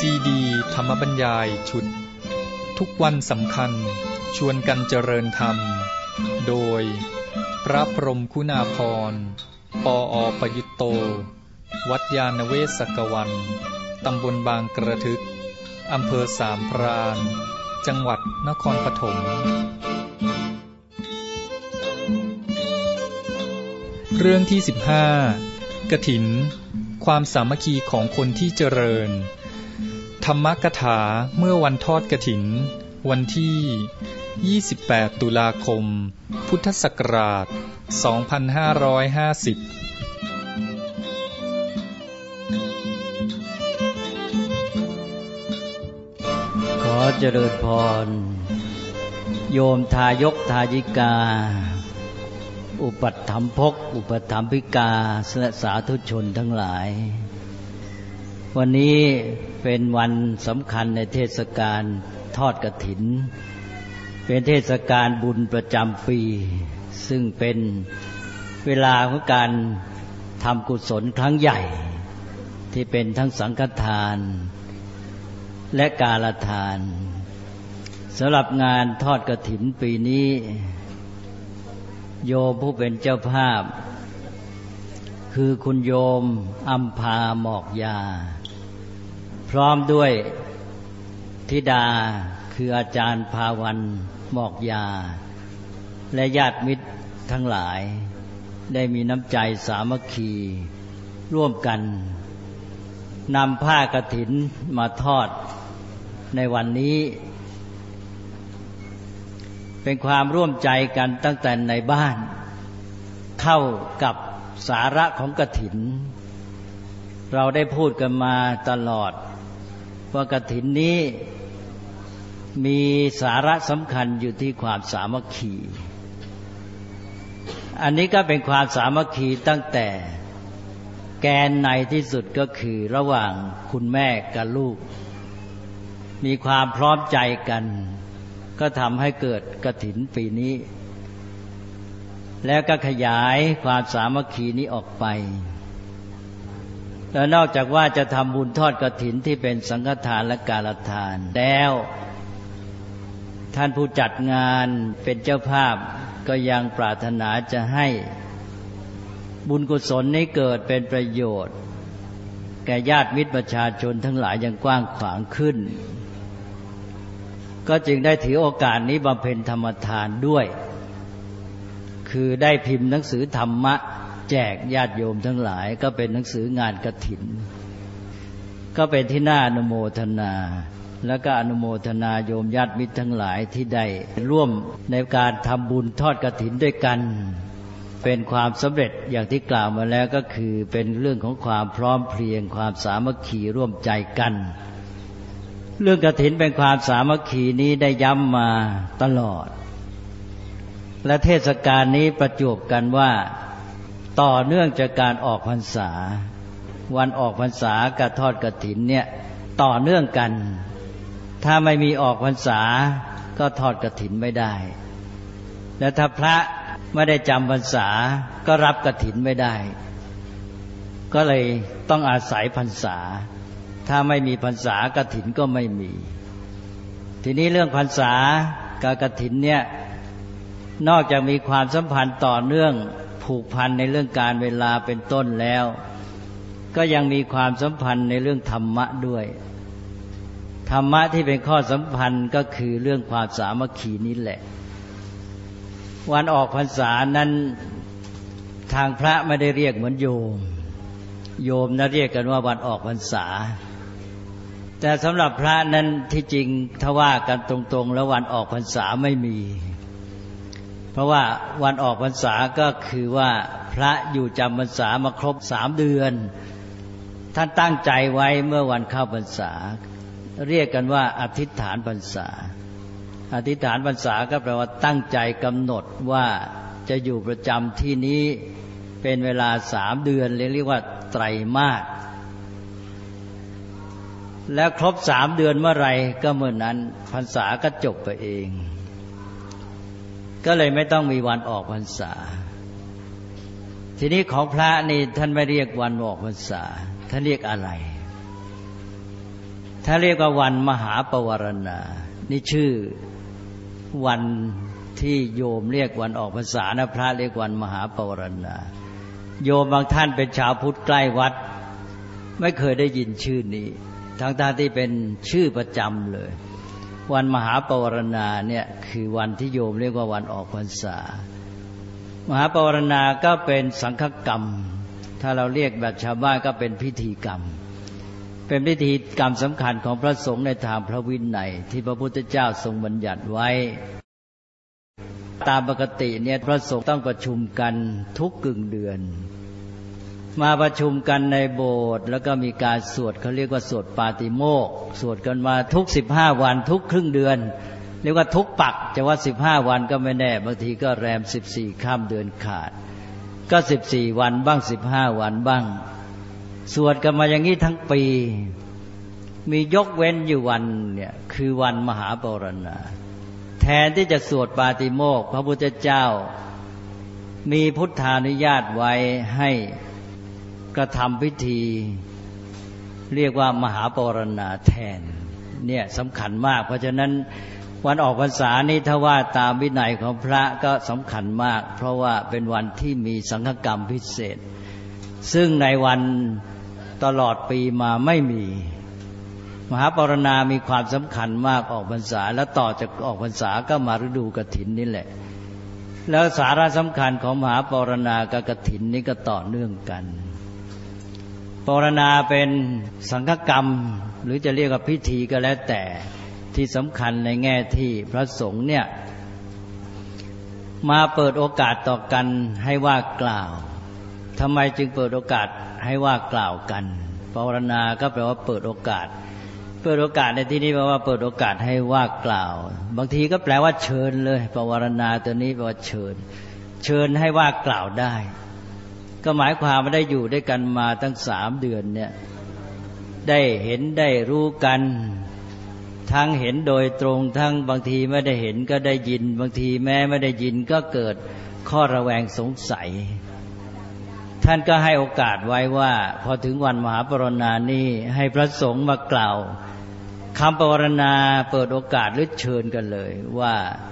ซีดีธรรมบรรยายชุดทุกวันสำคัญชวนกันเจริญธรรมโดยพระพรหมคุณาภรณ์ปอ.ประยุตโตวัดยาณเวศกวันตำบลบางกระทึกอำเภอสามพรานจังหวัดนครปฐมเรื่องที่15กฐินความสามัคคีของคนที่เจริญธรรมกถาเมื่อวันทอดกฐินวันที่28ตุลาคมพุทธศักราช2550 ขอเจริญพรโยมทายกทายิกาอุปัฏฐัมภกอุปถัมภิกาและสาธุชนทั้งหลายวันนี้เป็นวันสำคัญในเทศกาลทอดกฐินเป็นเทศกาลบุญประจำปีซึ่งเป็นเวลาของการทำกุศลครั้งใหญ่ที่เป็นทั้งสังฆทานและกาลทานสำหรับงานทอดกฐินปีนี้โยมผู้เป็นเจ้าภาพคือคุณโยมอัมพาหมอกยาพร้อมด้วยธิดาคืออาจารย์ภาวันหมอกยาและญาติมิตรทั้งหลายได้มีน้ำใจสามัคคีร่วมกันนำผ้ากฐินมาทอดในวันนี้เป็นความร่วมใจกันตั้งแต่ในบ้านเข้ากับสาระของกฐินเราได้พูดกันมาตลอดว่ากฐินนี้มีสาระสำคัญอยู่ที่ความสามัคคีอันนี้ก็เป็นความสามัคคีตั้งแต่แกนในที่สุดก็คือระหว่างคุณแม่กับลูกมีความพร้อมใจกันก็ทำให้เกิดกฐินปีนี้แล้วก็ขยายความสามัคคีนี้ออกไปแล้วนอกจากว่าจะทำบุญทอดกฐินที่เป็นสังฆทานและกาลทานแล้วท่านผู้จัดงานเป็นเจ้าภาพก็ยังปรารถนาจะให้บุญกุศลนี้เกิดเป็นประโยชน์แก่ญาติมิตรประชาชนทั้งหลายอย่างกว้างขวางขึ้นก็จึงได้ถือโอกาสนี้บำเพ็ญธรรมทานด้วยคือได้พิมพ์หนังสือธรรมะแจกญาติโยมทั้งหลายก็เป็นหนังสืองานกฐินก็เป็นที่น่าอนุโมทนาแล้วก็อนุโมทนาโยมญาติมิตรทั้งหลายที่ได้ร่วมในการทำบุญทอดกฐินด้วยกันเป็นความสำเร็จอย่างที่กล่าวมาแล้วก็คือเป็นเรื่องของความพร้อมเพรียงความสามัคคีร่วมใจกันเรื่องกฐินเป็นความสามัคคีนี้ได้ย้ำมาตลอดและเทศกาลนี้ประจวบกันว่าต่อเนื่องจากการออกพรรษาวันออกพรรษากับทอดกฐินเนี่ยต่อเนื่องกันถ้าไม่มีออกพรรษาก็ทอดกฐินไม่ได้และถ้าพระไม่ได้จำพรรษาก็รับกฐินไม่ได้ก็เลยต้องอาศัยพรรษาถ้าไม่มีพรรษากฐินก็ไม่มีทีนี้เรื่องพรรษากับกฐินเนี่ยนอกจากมีความสัมพันธ์ต่อเนื่องผูกพันในเรื่องการเวลาเป็นต้นแล้วก็ยังมีความสัมพันธ์ในเรื่องธรรมะด้วยธรรมะที่เป็นข้อสัมพันธ์ก็คือเรื่องความสามัคคีนี้แหละวันออกพรรษานั้นทางพระไม่ได้เรียกเหมือนโยมนะเรียกกันว่าวันออกพรรษาแต่สำหรับพระนั้นที่จริงถ้าว่ากันตรงๆแล้ววันออกพรรษาไม่มีเพราะว่าวันออกพรรษาก็คือว่าพระอยู่จำพรรษามาครบ3 เดือนท่านตั้งใจไว้เมื่อวันเข้าพรรษาเรียกกันว่าอธิษฐานพรรษาอธิษฐานพรรษาก็แปลว่าตั้งใจกำหนดว่าจะอยู่ประจำที่นี้เป็นเวลา3 เดือนเรียกว่าไตรมาสแล้วครบ3 เดือนเมื่อไรก็เมื่อนั้นพรรษาก็จบไปเองก็เลยไม่ต้องมีวันออกพรรษาทีนี้ของพระนี่ท่านไม่เรียกวันออกพรรษาท่านเรียกอะไรถ้าเรียกว่าวันมหาปวารณานี่ชื่อวันที่โยมเรียกวันออกพรรษานะพระเรียกวันมหาปวารณาโยมบางท่านเป็นชาวพุทธใกล้วัดไม่เคยได้ยินชื่อนี้ทั้งที่เป็นชื่อประจำเลยวันมหาปวารณาเนี่ยคือวันที่โยมเรียกว่าวันออกพรรษามหาปวารณาก็เป็นสังฆกรรมถ้าเราเรียกแบบชาวบ้านก็เป็นพิธีกรรมเป็นพิธีกรรมสำคัญของพระสงฆ์ในทางพระวินัยที่พระพุทธเจ้าทรงบัญญัติไว้ตามปกติเนี่ยพระสงฆ์ต้องประชุมกันทุกกึ่งเดือนมาประชุมกันในโบสถ์แล้วก็มีการสวดเขาเรียกว่าสวดปาติโมกข์สวดกันมาทุก15วันทุกครึ่งเดือนเรียกว่าทุกปักจะว่า15วันก็ไม่แน่บางทีก็แรม14ค่ำเดือนขาดก็14วันบ้าง15วันบ้างสวดกันมาอย่างนี้ทั้งปีมียกเว้นอยู่วันเนี่ยคือวันมหาปวารณาแทนที่จะสวดปาติโมกข์พระพุทธเจ้ามีพุทธานุญาตไว้ให้กระทำพิธีเรียกว่ามหาปวารณาแทนเนี่ยสำคัญมากเพราะฉะนั้นวันออกพรรษานี้ถ้าว่าตามวินัยของพระก็สำคัญมากเพราะว่าเป็นวันที่มีสังฆกรรมพิเศษซึ่งในวันตลอดปีมาไม่มีมหาปวารณามีความสำคัญมากออกพรรษาแล้วต่อจากออกพรรษาก็มาฤดูกฐินนี่แหละแล้วสาระสำคัญของมหาปวารณากับกฐินนี้ก็ต่อเนื่องกันปวารณาเป็นสังฆกรรมหรือจะเรียกว่าพิธีก็แล้วแต่ที่สำคัญในแง่ที่พระสงฆ์เนี่ยมาเปิดโอกาสต่อกันให้ว่ากล่าวทำไมจึงเปิดโอกาสให้ว่ากล่าวกันปวารณาก็แปลว่าเปิดโอกาสเปิดโอกาสในที่นี้แปลว่าเปิดโอกาสให้ว่ากล่าวบางทีก็แปลว่าเชิญเลยปวารณาตัวนี้แปลว่าเชิญให้ว่ากล่าวได้ก็หมายความว่าได้อยู่ด้วยกันมาตั้ง3 เดือนเนี่ยได้เห็นได้รู้กันทั้งเห็นโดยตรงทั้งบางทีไม่ได้เห็นก็ได้ยินบางทีแม้ไม่ได้ยินก็เกิดข้อระแวงสงสัยท่านก็ให้โอกาสไว้ว่าพอถึงวันมหาปวารณานี้ให้พระสงฆ์มากล่าวคำปวารณาเปิดโอกาสหรือเชิญกันเลยว่า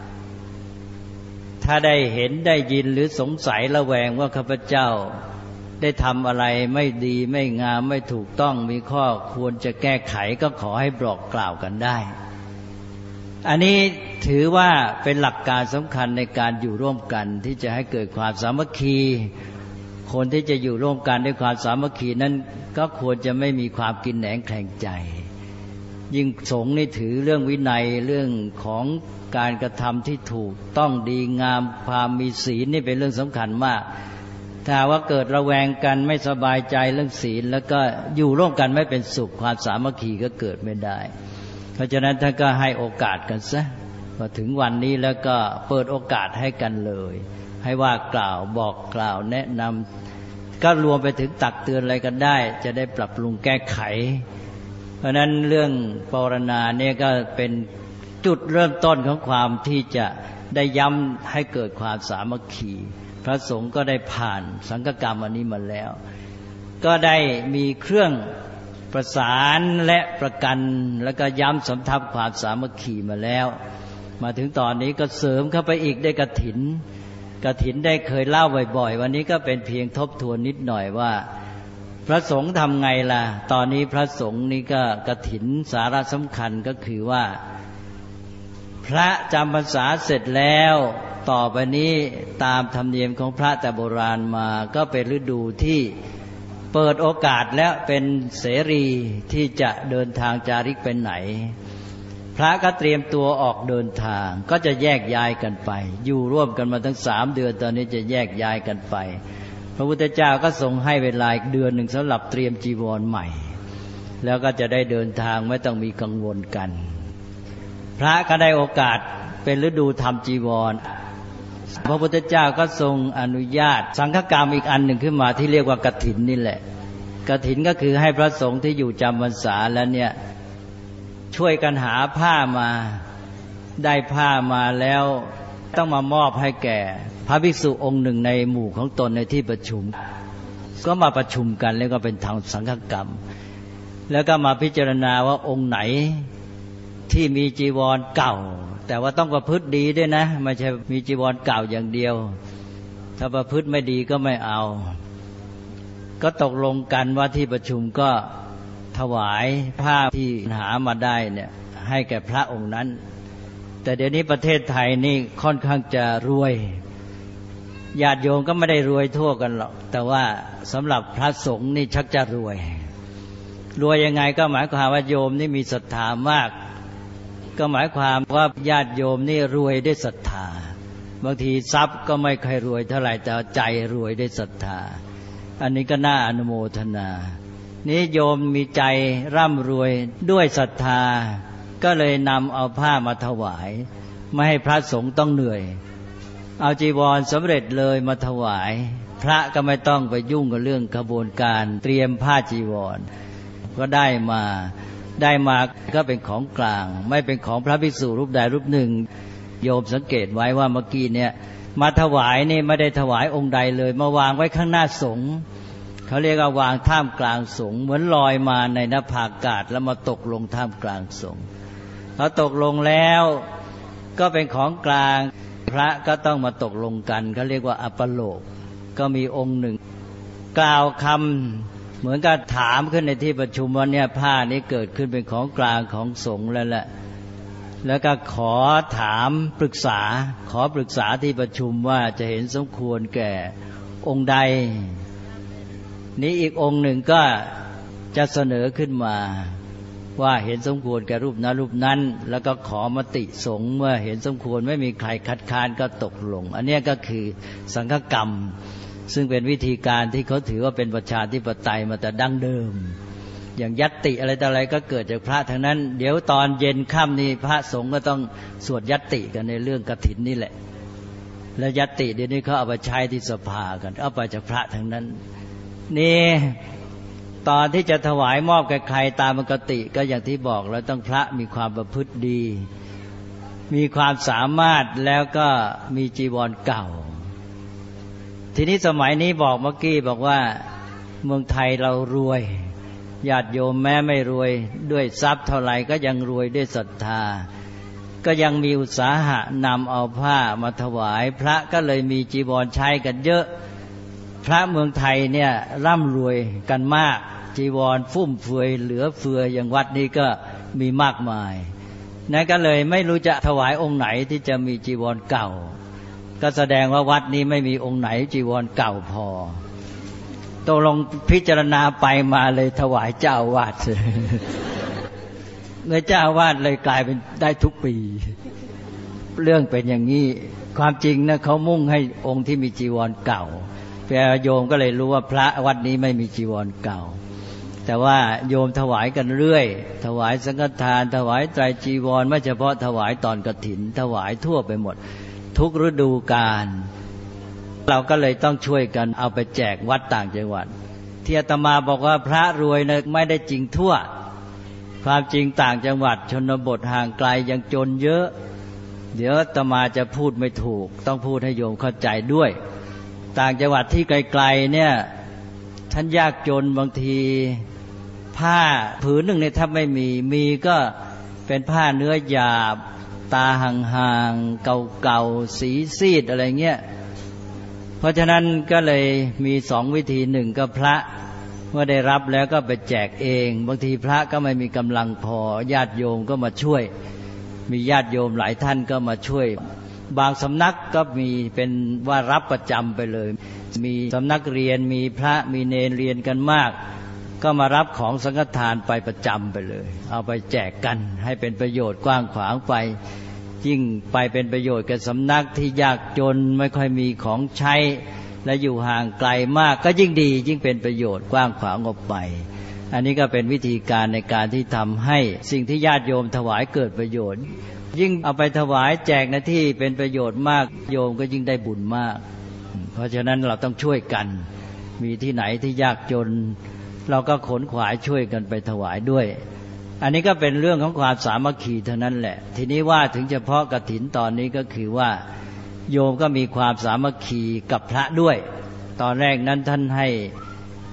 ถ้าได้เห็นได้ยินหรือสงสัยระแวงว่าข้าพเจ้าได้ทำอะไรไม่ดีไม่งามไม่ถูกต้องมีข้อควรจะแก้ไขก็ขอให้บอกกล่าวกันได้อันนี้ถือว่าเป็นหลักการสำคัญในการอยู่ร่วมกันที่จะให้เกิดความสามัคคีคนที่จะอยู่ร่วมกันด้วยความสามัคคีนั้นก็ควรจะไม่มีความกินแหนงแคลงใจยิ่งสงฆ์นี่ถือเรื่องวินัยเรื่องของการกระทำที่ถูกต้องดีงามความมีศีลนี่เป็นเรื่องสำคัญมากถ้าว่าเกิดระแวงกันไม่สบายใจเรื่องศีลแล้วก็อยู่ร่วมกันไม่เป็นสุขความสามัคคีก็เกิดไม่ได้เพราะฉะนั้นท่านก็ให้โอกาสกันซะพอถึงวันนี้แล้วก็เปิดโอกาสให้กันเลยให้ว่ากล่าวบอกกล่าวแนะนำก็รวมไปถึงตักเตือนอะไรกันได้จะได้ปรับปรุงแก้ไขเพราะนั้นเรื่องปวารณาเนี่ยก็เป็นจุดเริ่มต้นของความที่จะได้ย้ำให้เกิดความสามัคคีพระสงฆ์ก็ได้ผ่านสังฆกรรมอันนี้มาแล้วก็ได้มีเครื่องประสานและประกันแล้วก็ย้ำสำทับความสามัคคีมาแล้วมาถึงตอนนี้ก็เสริมเข้าไปอีกได้กฐินได้เคยเล่าบ่อยๆวันนี้ก็เป็นเพียงทบทวนนิดหน่อยว่าพระสงฆ์ทำไงล่ะตอนนี้พระสงฆ์นี่ก็กฐินสาระสำคัญก็คือว่าพระจำพรรษาเสร็จแล้วต่อไปนี้ตามธรรมเนียมของพระแต่โบราณมาก็เป็นฤดูที่เปิดโอกาสและเป็นเสรีที่จะเดินทางจาริกไปไหนพระก็เตรียมตัวออกเดินทางก็จะแยกย้ายกันไปอยู่ร่วมกันมาทั้ง3 เดือนตอนนี้จะแยกย้ายกันไปพระพุทธเจ้าก็ทรงให้เวลาอีกเดือนหนึ่งสำหรับเตรียมจีวรใหม่แล้วก็จะได้เดินทางไม่ต้องมีกังวลกันพระก็ได้โอกาสเป็นฤดูทำจีวรพระพุทธเจ้าก็ทรงอนุญาตสังฆกรรมอีกอันหนึ่งขึ้นมาที่เรียกว่ากฐินนี่แหละกฐินก็คือให้พระสงฆ์ที่อยู่จำพรรษาแล้วเนี่ยช่วยกันหาผ้ามาได้ผ้ามาแล้วต้องมามอบให้แก่พระภิกษุองค์หนึ่งในหมู่ของตนในที่ประชุมก็มาประชุมกันแล้วก็เป็นทางสังฆกรรมแล้วก็มาพิจารณาว่าองค์ไหนที่มีจีวรเก่าแต่ว่าต้องประพฤติดีด้วยนะไม่ใช่มีจีวรเก่าอย่างเดียวถ้าประพฤติไม่ดีก็ไม่เอาก็ตกลงกันว่าที่ประชุมก็ถวายผ้าที่หามาได้เนี่ยให้แก่พระองค์นั้นแต่เดี๋ยวนี้ประเทศไทยนี่ค่อนข้างจะรวยญาติโยมก็ไม่ได้รวยทั่วกันหรอกแต่ว่าสำหรับพระสงฆ์นี่ชักจะรวยยังไงก็หมายความว่าโยมนี่มีศรัทธามากก็หมายความว่าญาติโยมนี่รวยด้วยศรัทธาบางทีทรัพย์ก็ไม่ค่อยรวยเท่าไหร่แต่ใจรวยด้วยศรัทธาอันนี้ก็น่าอนุโมทนานี้โยมมีใจร่ำรวยด้วยศรัทธาก็เลยนำเอาผ้ามาถวายไม่ให้พระสงฆ์ต้องเหนื่อยเอาจีวรสำเร็จเลยมาถวายพระก็ไม่ต้องไปยุ่งกับเรื่องกระบวนการเตรียมผ้าจีวรก็ได้มาก็เป็นของกลางไม่เป็นของพระภิกษุรูปใดรูปหนึ่งโยมสังเกตไว้ว่าเมื่อกี้เนี่ยมาถวายนี่ไม่ได้ถวายองค์ใดเลยมาวางไว้ข้างหน้าสงฆ์เขาเรียกว่าวางท่ามกลางสงฆ์เหมือนลอยมาในนภาอากาศแล้วมาตกลงท่ามกลางสงฆ์พอตกลงแล้วก็เป็นของกลางพระก็ต้องมาตกลงกันเขาเรียกว่าอัปโลกก็มีองค์หนึ่งกล่าวคำเหมือนกับถามขึ้นในที่ประชุมว่าเนี่ยผ้านี้เกิดขึ้นเป็นของกลางของสงฆ์แล้วแหละแล้วก็ขอถามปรึกษาที่ประชุมว่าจะเห็นสมควรแก่องค์ใดนี้อีกองค์หนึ่งก็จะเสนอขึ้นมาว่าเห็นสมควรแก่รูปนั้นแล้วก็ขอมติสงฆ์เมื่อเห็นสมควรไม่มีใครคัดค้านก็ตกลงอันนี้ก็คือสังฆกรรมซึ่งเป็นวิธีการที่เขาถือว่าเป็นประชาธิปไตยมาแต่ดั้งเดิมอย่างญัตติอะไรต่ออะไรก็เกิดจากพระทั้งนั้นเดี๋ยวตอนเย็นค่ำนี่พระสงฆ์ก็ต้องสวดญัตติกันในเรื่องกฐินนี่แหละแล้วญัตติเดี๋ยวนี้เขาเอาไปใช้ที่สภากันเอาไปจากพระทั้งนั้นนี่ตอนที่จะถวายมอบแก่ใครตามปกติก็อย่างที่บอกแล้วต้องพระมีความประพฤติดีมีความสามารถแล้วก็มีจีวรเก่าทีนี้สมัยนี้บอกเมื่อกี้บอกว่าเมืองไทยเรารวยญาติโยมแม้ไม่รวยด้วยทรัพย์เท่าไหร่ก็ยังรวยด้วยศรัทธาก็ยังมีอุตสาหะนำเอาผ้ามาถวายพระก็เลยมีจีวรใช้กันเยอะพระเมืองไทยเนี่ยร่ำรวยกันมากจีวรฟุ่มเฟือยเหลือเฟืออย่างวัดนี้ก็มีมากมายนั่นก็เลยไม่รู้จะถวายองค์ไหนที่จะมีจีวรเก่าก็แสดงว่าวัดนี้ไม่มีองค์ไหนจีวรเก่าพอตกลงพิจารณาไปมาเลยถวายเจ้าอาวาสเลยเจ้าอาวาสเลยกลายเป็นได้ทุกปีเรื่องเป็นอย่างนี้ความจริงนะเขามุ่งให้องค์ที่มีจีวรเก่าแต่โยมก็เลยรู้ว่าพระวัดนี้ไม่มีจีวรเก่าแต่ว่าโยมถวายกันเรื่อยถวายสังฆทานถวายไตรจีวรไม่เฉพาะถวายตอนกฐินถวายทั่วไปหมดทุกฤดูกาลเราก็เลยต้องช่วยกันเอาไปแจกวัดต่างจังหวัดที่อาตมาบอกว่าพระรวยนะไม่ได้จริงทั่วความจริงต่างจังหวัดชนบทห่างไกลยังจนเยอะเดี๋ยวอาตมาจะพูดไม่ถูกต้องพูดให้โยมเข้าใจด้วยต่างจังหวัดที่ไกลๆเนี่ยท่านยากจนบางทีผ้าผืนหนึ่งเนี่ยถ้าไม่มีก็เป็นผ้าเนื้อหยาบตาห่างๆเก่าๆสีซีดอะไรเงี้ยเพราะฉะนั้นก็เลยมีสองวิธีหนึ่งก็พระเมื่อได้รับแล้วก็ไปแจกเองบางทีพระก็ไม่มีกำลังพอญาติโยมก็มาช่วยมีญาติโยมหลายท่านก็มาช่วยบางสำนักก็มีเป็นว่ารับประจำไปเลยมีสำนักเรียนมีพระมีเนรเรียนกันมากก็มารับของสังฆทานไปประจำไปเลยเอาไปแจกกันให้เป็นประโยชน์กว้างขวางไปยิ่งไปเป็นประโยชน์กับสำนักที่ยากจนไม่ค่อยมีของใช้และอยู่ห่างไกลมากก็ยิ่งดียิ่งเป็นประโยชน์กว้างขวางออกไปอันนี้ก็เป็นวิธีการในการที่ทำให้สิ่งที่ญาติโยมถวายเกิดประโยชน์ยิ่งเอาไปถวายแจกในที่เป็นประโยชน์มากโยมก็ยิ่งได้บุญมากเพราะฉะนั้นเราต้องช่วยกันมีที่ไหนที่ยากจนเราก็ขนขวายช่วยกันไปถวายด้วยอันนี้ก็เป็นเรื่องของความสามัคคีเท่านั้นแหละทีนี้ว่าถึงเฉพาะกฐินตอนนี้ก็คือว่าโยมก็มีความสามัคคีกับพระด้วยตอนแรกนั้นท่านให้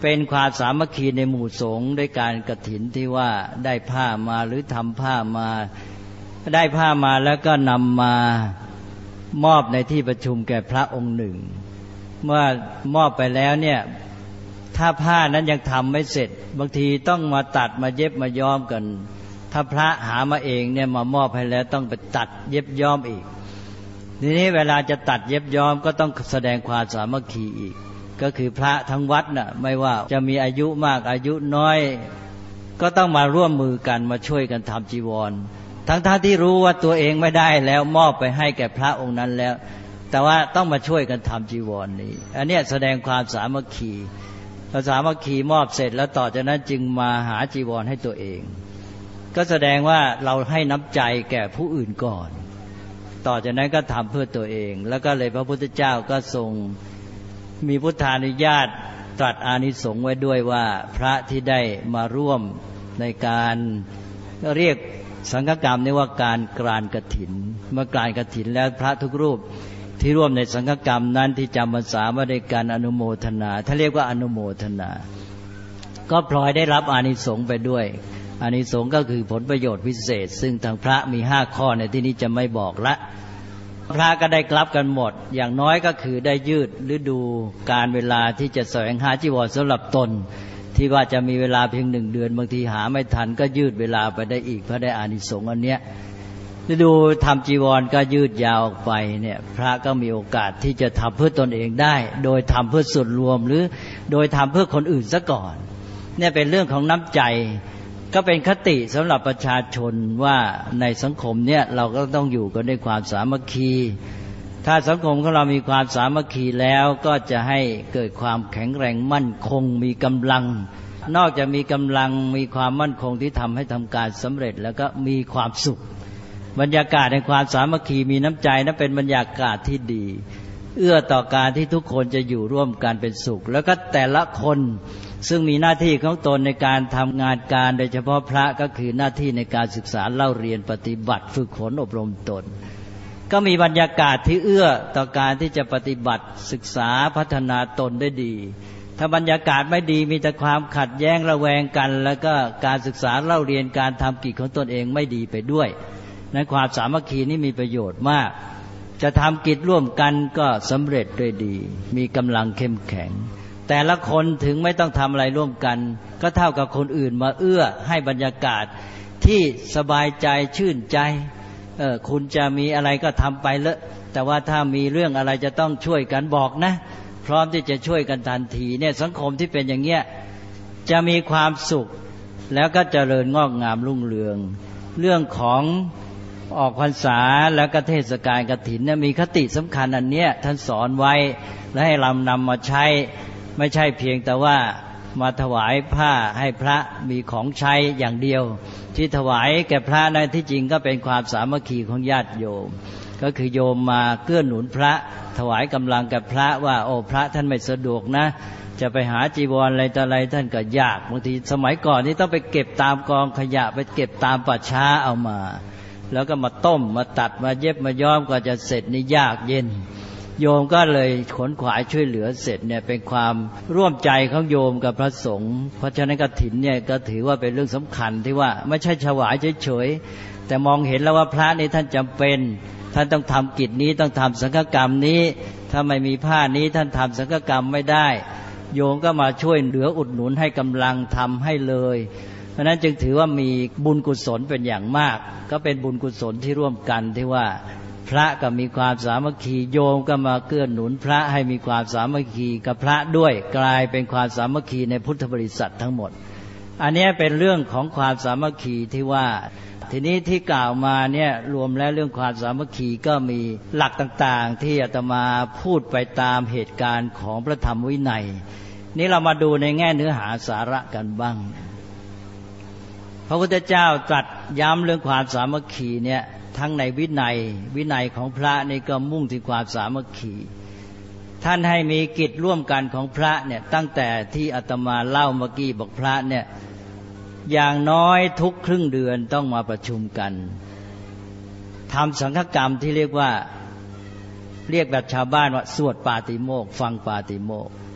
เป็นความสามัคคีในหมู่สงฆ์ด้วยการกฐินที่ว่าได้ผ้ามาหรือทำผ้ามาได้ผ้ามาแล้วก็นำมามอบในที่ประชุมแก่พระองค์หนึ่งเมื่อมอบไปแล้วเนี่ยถ้าผ้านั้นยังทำไม่เสร็จบางทีต้องมาตัดมาเย็บมาย้อมกันถ้าพระหามาเองเนี่ยมามอบให้แล้วต้องไปตัดเย็บย้อมอีกทีนี้เวลาจะตัดเย็บย้อมก็ต้องแสดงความสามัคคีอีกก็คือพระทั้งวัดน่ะไม่ว่าจะมีอายุมากอายุน้อยก็ต้องมาร่วมมือกันมาช่วยกันทำจีวรทั้งที่รู้ว่าตัวเองไม่ได้แล้วมอบไปให้แก่พระองค์นั้นแล้วแต่ว่าต้องมาช่วยกันทำจีวรนี้อันนี้แสดงความสามัคคีสามัคคีมอบเสร็จแล้วต่อจากนั้นจึงมาหาจีวรให้ตัวเองก็แสดงว่าเราให้น้ำใจแก่ผู้อื่นก่อนต่อจากนั้นก็ทำเพื่อตัวเองแล้วก็เลยพระพุทธเจ้าก็ทรงมีพุทธานุญาตตรัสอานิสงส์ไว้ด้วยว่าพระที่ได้มาร่วมในการเรียกสังฆกรรมนี้ว่าการกรานกฐินเมื่อกรานกฐินแล้วพระทุกรูปที่ร่วมในสังฆกรรมนั้นที่จำพรรษามาด้วยการอนุโมทนาถ้าเรียกว่าอนุโมทนาก็พลอยได้รับอานิสงส์ไปด้วยอานิสงส์ก็คือผลประโยชน์พิเศษซึ่งทางพระมี5ข้อในที่นี้จะไม่บอกละพระก็ได้รับกันหมดอย่างน้อยก็คือได้ยืดฤดูการเวลาที่จะแสวงหาจีวรสำหรับตนที่ว่าจะมีเวลาเพียง1 เดือนบางทีหาไม่ทันก็ยืดเวลาไปได้อีกเพราะได้อานิสงส์อันเนี้ยฤดูทำจีวรก็ยืดยาวออกไปเนี่ยพระก็มีโอกาสที่จะทำเพื่อตนเองได้โดยทำเพื่อส่วนรวมหรือโดยทำเพื่อคนอื่นซะก่อนเนี่ยเป็นเรื่องของน้ำใจก็เป็นคติสำหรับประชาชนว่าในสังคมเนี่ยเราก็ต้องอยู่กันด้วยความสามัคคีถ้าสังคมของเรามีความสามัคคีแล้วก็จะให้เกิดความแข็งแรงมั่นคงมีกำลังนอกจากมีกำลังมีความมั่นคงที่ทำให้ทำการสำเร็จแล้วก็มีความสุขบรรยากาศในความสามัคคีมีน้ำใจนั้นเป็นบรรยากาศที่ดีเอื้อต่อการที่ทุกคนจะอยู่ร่วมกันเป็นสุขแล้วก็แต่ละคนซึ่งมีหน้าที่ของตนในการทำงานการโดยเฉพาะพระก็คือหน้าที่ในการศึกษาเล่าเรียนปฏิบัติฝึกฝนอบรมตนก็มีบรรยากาศที่เอื้อต่อการที่จะปฏิบัติศึกษาพัฒนาตนได้ดีถ้าบรรยากาศไม่ดีมีแต่ความขัดแย้งระแวงกันแล้วก็การศึกษาเล่าเรียนการทำกิจของตนเองไม่ดีไปด้วยนั้นความสามัคคีนี้มีประโยชน์มากจะทำกิจร่วมกันก็สำเร็จด้วยดีมีกำลังเข้มแข็งแต่ละคนถึงไม่ต้องทำอะไรร่วมกันก็เท่ากับคนอื่นมาเอื้อให้บรรยากาศที่สบายใจชื่นใจคุณจะมีอะไรก็ทำไปเลยแต่ว่าถ้ามีเรื่องอะไรจะต้องช่วยกันบอกนะพร้อมที่จะช่วยกันทันทีเนี่ยสังคมที่เป็นอย่างเงี้ยจะมีความสุขแล้วก็เจริญงอกงามรุ่งเรืองเรื่องของออกพรรษาแล้วก็เทศกาลกฐินเนี่ยมีคติสำคัญอันเนี้ยท่านสอนไว้และให้เรานำมาใช้ไม่ใช่เพียงแต่ว่ามาถวายผ้าให้พระมีของใช้อย่างเดียวที่ถวายแก่พระนั้นที่จริงก็เป็นความสามัคคีของญาติโยมก็คือโยมมาเกื้อหนุนพระถวายกำลังแก่พระว่าโอ้พระท่านไม่สะดวกนะจะไปหาจีวรอะไรต่ออะไรท่านก็ยากบางทีสมัยก่อนนี่ต้องไปเก็บตามกองขยะไปเก็บตามป่าช้าเอามาแล้วก็มาต้มมาตัดมาเย็บมาย้อมก็จะเสร็จนี่ยากเย็นโยมก็เลยขนขวายช่วยเหลือเสร็จเนี่ยเป็นความร่วมใจของโยมกับพระสงฆ์เพราะฉะนั้นกฐินเนี่ยก็ถือว่าเป็นเรื่องสำคัญที่ว่าไม่ใช่ถวายเฉยๆแต่มองเห็นแล้วว่าพระนี่ท่านจำเป็นท่านต้องทำกิจนี้ต้องทำสังฆกรรมนี้ถ้าไม่มีผ้านี้ท่านทำสังฆกรรมไม่ได้โยมก็มาช่วยเหลืออุดหนุนให้กำลังทำให้เลยเพราะนั้นจึงถือว่ามีบุญกุศลเป็นอย่างมากก็เป็นบุญกุศลที่ร่วมกันที่ว่าพระก็มีความสามัคคีโยมก็มาเกื้อหนุนพระให้มีความสามัคคีกับพระด้วยกลายเป็นความสามัคคีในพุทธบริษัททั้งหมดอันนี้เป็นเรื่องของความสามัคคีที่ว่าทีนี้ที่กล่าวมาเนี่ยรวมแล้วเรื่องความสามัคคีก็มีหลักต่างๆที่อาตมาพูดไปตามเหตุการณ์ของพระธรรมวินัยนี่เรามาดูในแง่เนื้อหาสาระกันบ้างพระพุทธเจ้าตรัสย้ำเรื่องความสามัคคีเนี่ยทั้งในวินัยของพระนี่ก็มุ่งถึงความสามัคคีท่านให้มีกิจร่วมกันของพระเนี่ยตั้งแต่ที่อาตมาเล่าเมื่อกี้บอกพระเนี่ยอย่างน้อยทุกครึ่งเดือนต้องมาประชุมกันทำสังฆกรรมที่เรียกแบบชาวบ้านว่าสวดปาติโมกข์ฟังปาติโมกข์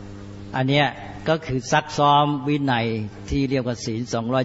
อันเนี้ยก็คือซักซ้อมวินัยที่เรียกว่าศีล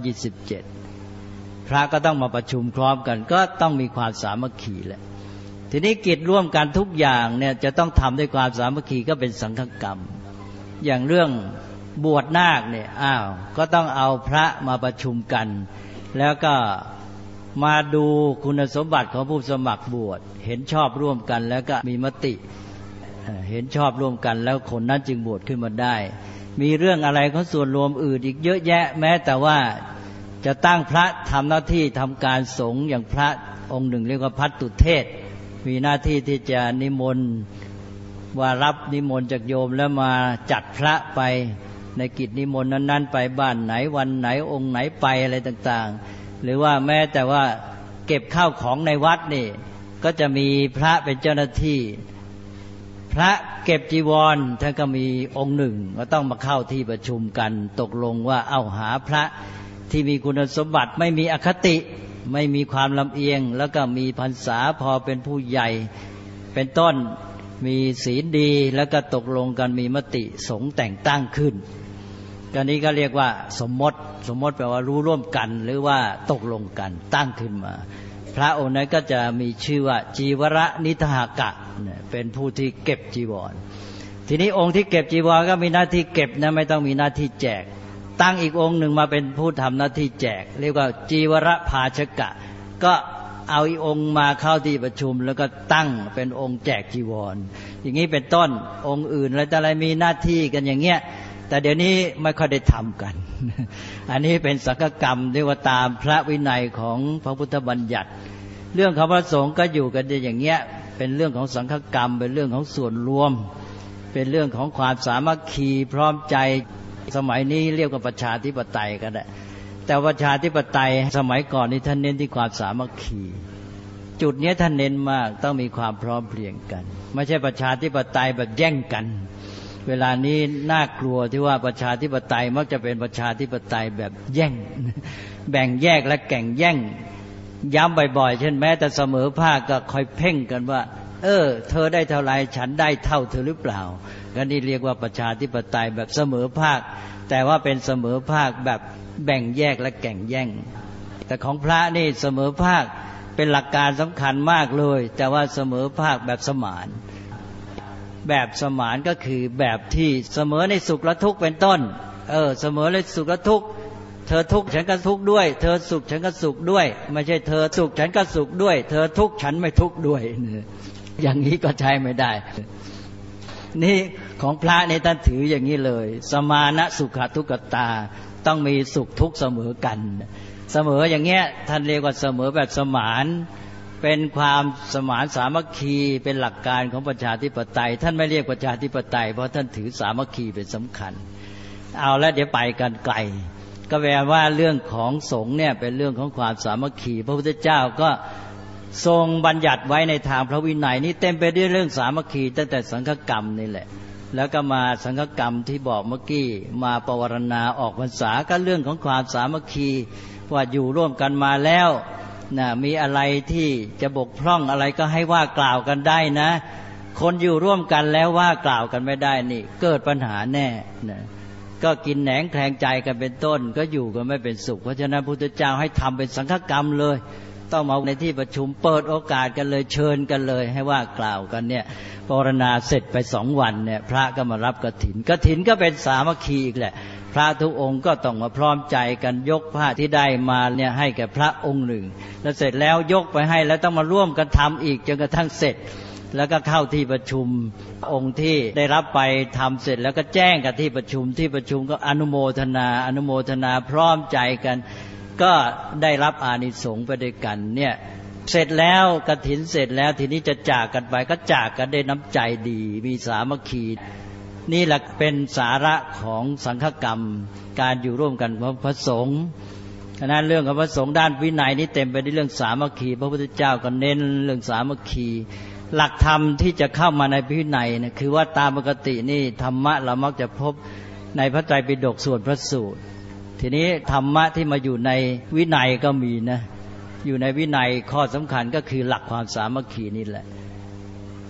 227พระก็ต้องมาประชุมพร้อมกันก็ต้องมีความสามัคคีแหละทีนี้กิจร่วมกันทุกอย่างเนี่ยจะต้องทำด้วยความสามัคคีก็เป็นสังฆกรรมอย่างเรื่องบวชนาคเนี่ยก็ต้องเอาพระมาประชุมกันแล้วก็มาดูคุณสมบัติของผู้สมัครบวชเห็นชอบร่วมกันแล้วก็มีมติเห็นชอบร่วมกันแล้วคนนั้นจึงบวชขึ้นมาได้มีเรื่องอะไรของส่วนรวมอื่นอีกเยอะแยะแม้แต่ว่าจะตั้งพระทำหน้าที่ทำการสงฆ์อย่างพระองค์หนึ่งเรียกว่าภัตตุเทศมีหน้าที่ที่จะนิมนต์ว่ารับนิมนต์จากโยมแล้วมาจัดพระไปในกิจนิมนต์นั้นๆไปบ้านไหนวันไหนองค์ไหนไปอะไรต่างๆหรือว่าแม้แต่ว่าเก็บข้าวของในวัดนี่ก็จะมีพระเป็นเจ้าหน้าที่พระเก็บจีวรท่านก็มีองค์หนึ่งก็ต้องมาเข้าที่ประชุมกันตกลงว่าเอาหาพระที่มีคุณสมบัติไม่มีอคติไม่มีความลำเอียงแล้วก็มีพรรษาพอเป็นผู้ใหญ่เป็นต้นมีศีลดีแล้วก็ตกลงกันมีมติสงฆ์แต่งตั้งขึ้นกันนี้ก็เรียกว่าสมมติแปลว่ารู้ร่วมกันหรือว่าตกลงกันตั้งขึ้นมาพระองค์นั้นก็จะมีชื่อว่าจีวรนิทหกะเป็นผู้ที่เก็บจีวรทีนี้องค์ที่เก็บจีวรก็มีหน้าที่เก็บนะไม่ต้องมีหน้าที่แจกตั้งอีกองค์หนึ่งมาเป็นผู้ทำหน้าที่แจกเรียกว่าจีวรภาชกะก็เอาอีกองค์มาเข้าที่ประชุมแล้วก็ตั้งเป็นองค์แจกจีวรอย่างนี้เป็นต้นองค์อื่นอะไรแต่อะไรมีหน้าที่กันอย่างเงี้ยแต่เดี๋ยวนี้ไม่ค่อยได้ทำกัน อันนี้เป็นสังฆกรรมเรียกว่าตามพระวินัยของพระพุทธบัญญัติเรื่องของพระสงฆ์ก็อยู่กันอย่างเงี้ยเป็นเรื่องของสังฆกรรมเป็นเรื่องของส่วนรวมเป็นเรื่องของความสามัคคีพร้อมใจสมัยนี้เรียกว่าประชาธิปไตยก็ได้แต่ประชาธิปไตยสมัยก่อนนี่ท่านเน้นที่ความสามัคคีจุดนี้ท่านเน้นมากต้องมีความพร้อมเพรียงกันไม่ใช่ประชาธิปไตยแบบแย่งกันเวลานี้น่ากลัวที่ว่าประชาธิปไตยมักจะเป็นประชาธิปไตยแบบแย่งแบ่งแยกและแข่งแย่งย้ำบ่อยๆเช่นแม้แต่เสมอภาคก็คอยเพ่งกันว่าเธอได้เท่าไรฉันได้เท่าเธอหรือเปล่าก็นี่เรียกว่าประชาธิปไตยแบบเสมอภาคแต่ว่าเป็นเสมอภาคแบบแบ่งแยกและแข่งแย่งแต่ของพระนี่เสมอภาคเป็นหลักการสำคัญมากเลยแต่ว่าเสมอภาคแบบสมานแบบสมานก็คือแบบที่เสมอในสุขและทุกข์เป็นต้นเสมอในสุขและทุกข์เธอทุกข์ฉันก็ทุกข์ด้วยเธอสุขฉันก็สุขด้วยไม่ใช่เธอสุขฉันก็สุขด้วยเธอทุกข์ฉันไม่ทุกข์ด้วยอย่างนี้ก็ใช้ไม่ได้นี่ของพระในท่านถืออย่างนี้เลยสมานะสุขทุกขตาต้องมีสุขทุกข์เสมอกันเสมออย่างเงี้ยท่านเรียกว่าเสมอแบบสมานเป็นความสมานสามัคคีเป็นหลักการของประชาธิปไตยท่านไม่เรียกประชาธิปไตยเพราะท่านถือสามัคคีเป็นสำคัญเอาแล้วเดี๋ยวไปกันไกลก็แปลว่าเรื่องของสงฆ์เนี่ยเป็นเรื่องของความสามัคคีพระพุทธเจ้าก็ทรงบัญญัติไว้ในทางพระวินัยนี่เต็มไปด้วยเรื่องสามัคคีตั้งแต่สังฆกรรมนี่แหละแล้วก็มาสังฆกรรมที่บอกเมื่อกี้มาปวารณาออกพรรษาก็เรื่องของความสามัคคีว่าอยู่ร่วมกันมาแล้วมีอะไรที่จะบกพร่องอะไรก็ให้ว่ากล่าวกันได้นะคนอยู่ร่วมกันแล้วว่ากล่าวกันไม่ได้นี่เกิดปัญหาแน่นะก็กินแหนงแคลงใจกันเป็นต้นก็อยู่กันไม่เป็นสุขเพราะฉะนั้นพระพุทธเจ้าให้ทำเป็นสังฆกรรมเลยต้องมาในที่ประชุมเปิดโอกาสกันเลยเชิญกันเลยให้ว่ากล่าวกันเนี่ยปวารณาเสร็จไป2 วันเนี่ยพระก็มารับกฐินก็เป็นสามัคคีอีกแหละพระทุกองค์ก็ต้องมาพร้อมใจกันยกผ้าที่ได้มาเนี่ยให้แก่พระองค์หนึ่งแล้วเสร็จแล้วยกไปให้แล้วต้องมาร่วมกันทำอีกจนกระทั่งเสร็จแล้วก็เข้าที่ประชุมองค์ที่ได้รับไปทำเสร็จแล้วก็แจ้งกับที่ประชุมก็อนุโมทนาพร้อมใจกันก็ได้รับอานิสงส์ไปด้วยกันเนี่ยเสร็จแล้วกฐินเสร็จแล้วทีนี้จะจากกันไปก็จากกันด้วยน้ำใจดีมีสามัคคีนี่แหละเป็นสาระของสังฆกรรมการอยู่ร่วมกันของพระสงฆ์ฉะนั้นเรื่องของพระสงฆ์ด้านวินัยนี้เต็มไปด้วยเรื่องสามัคคีพระพุทธเจ้าก็เน้นเรื่องสามัคคีหลักธรรมที่จะเข้ามาในวินัยนะคือว่าตามปกตินี่ธรรมะเรามักจะพบในพระไตรปิฎกส่วนพระสูตรทีนี้ธรรมะที่มาอยู่ในวินัยก็มีนะอยู่ในวินัยข้อสำคัญก็คือหลักความสามัคคีนี่แหละ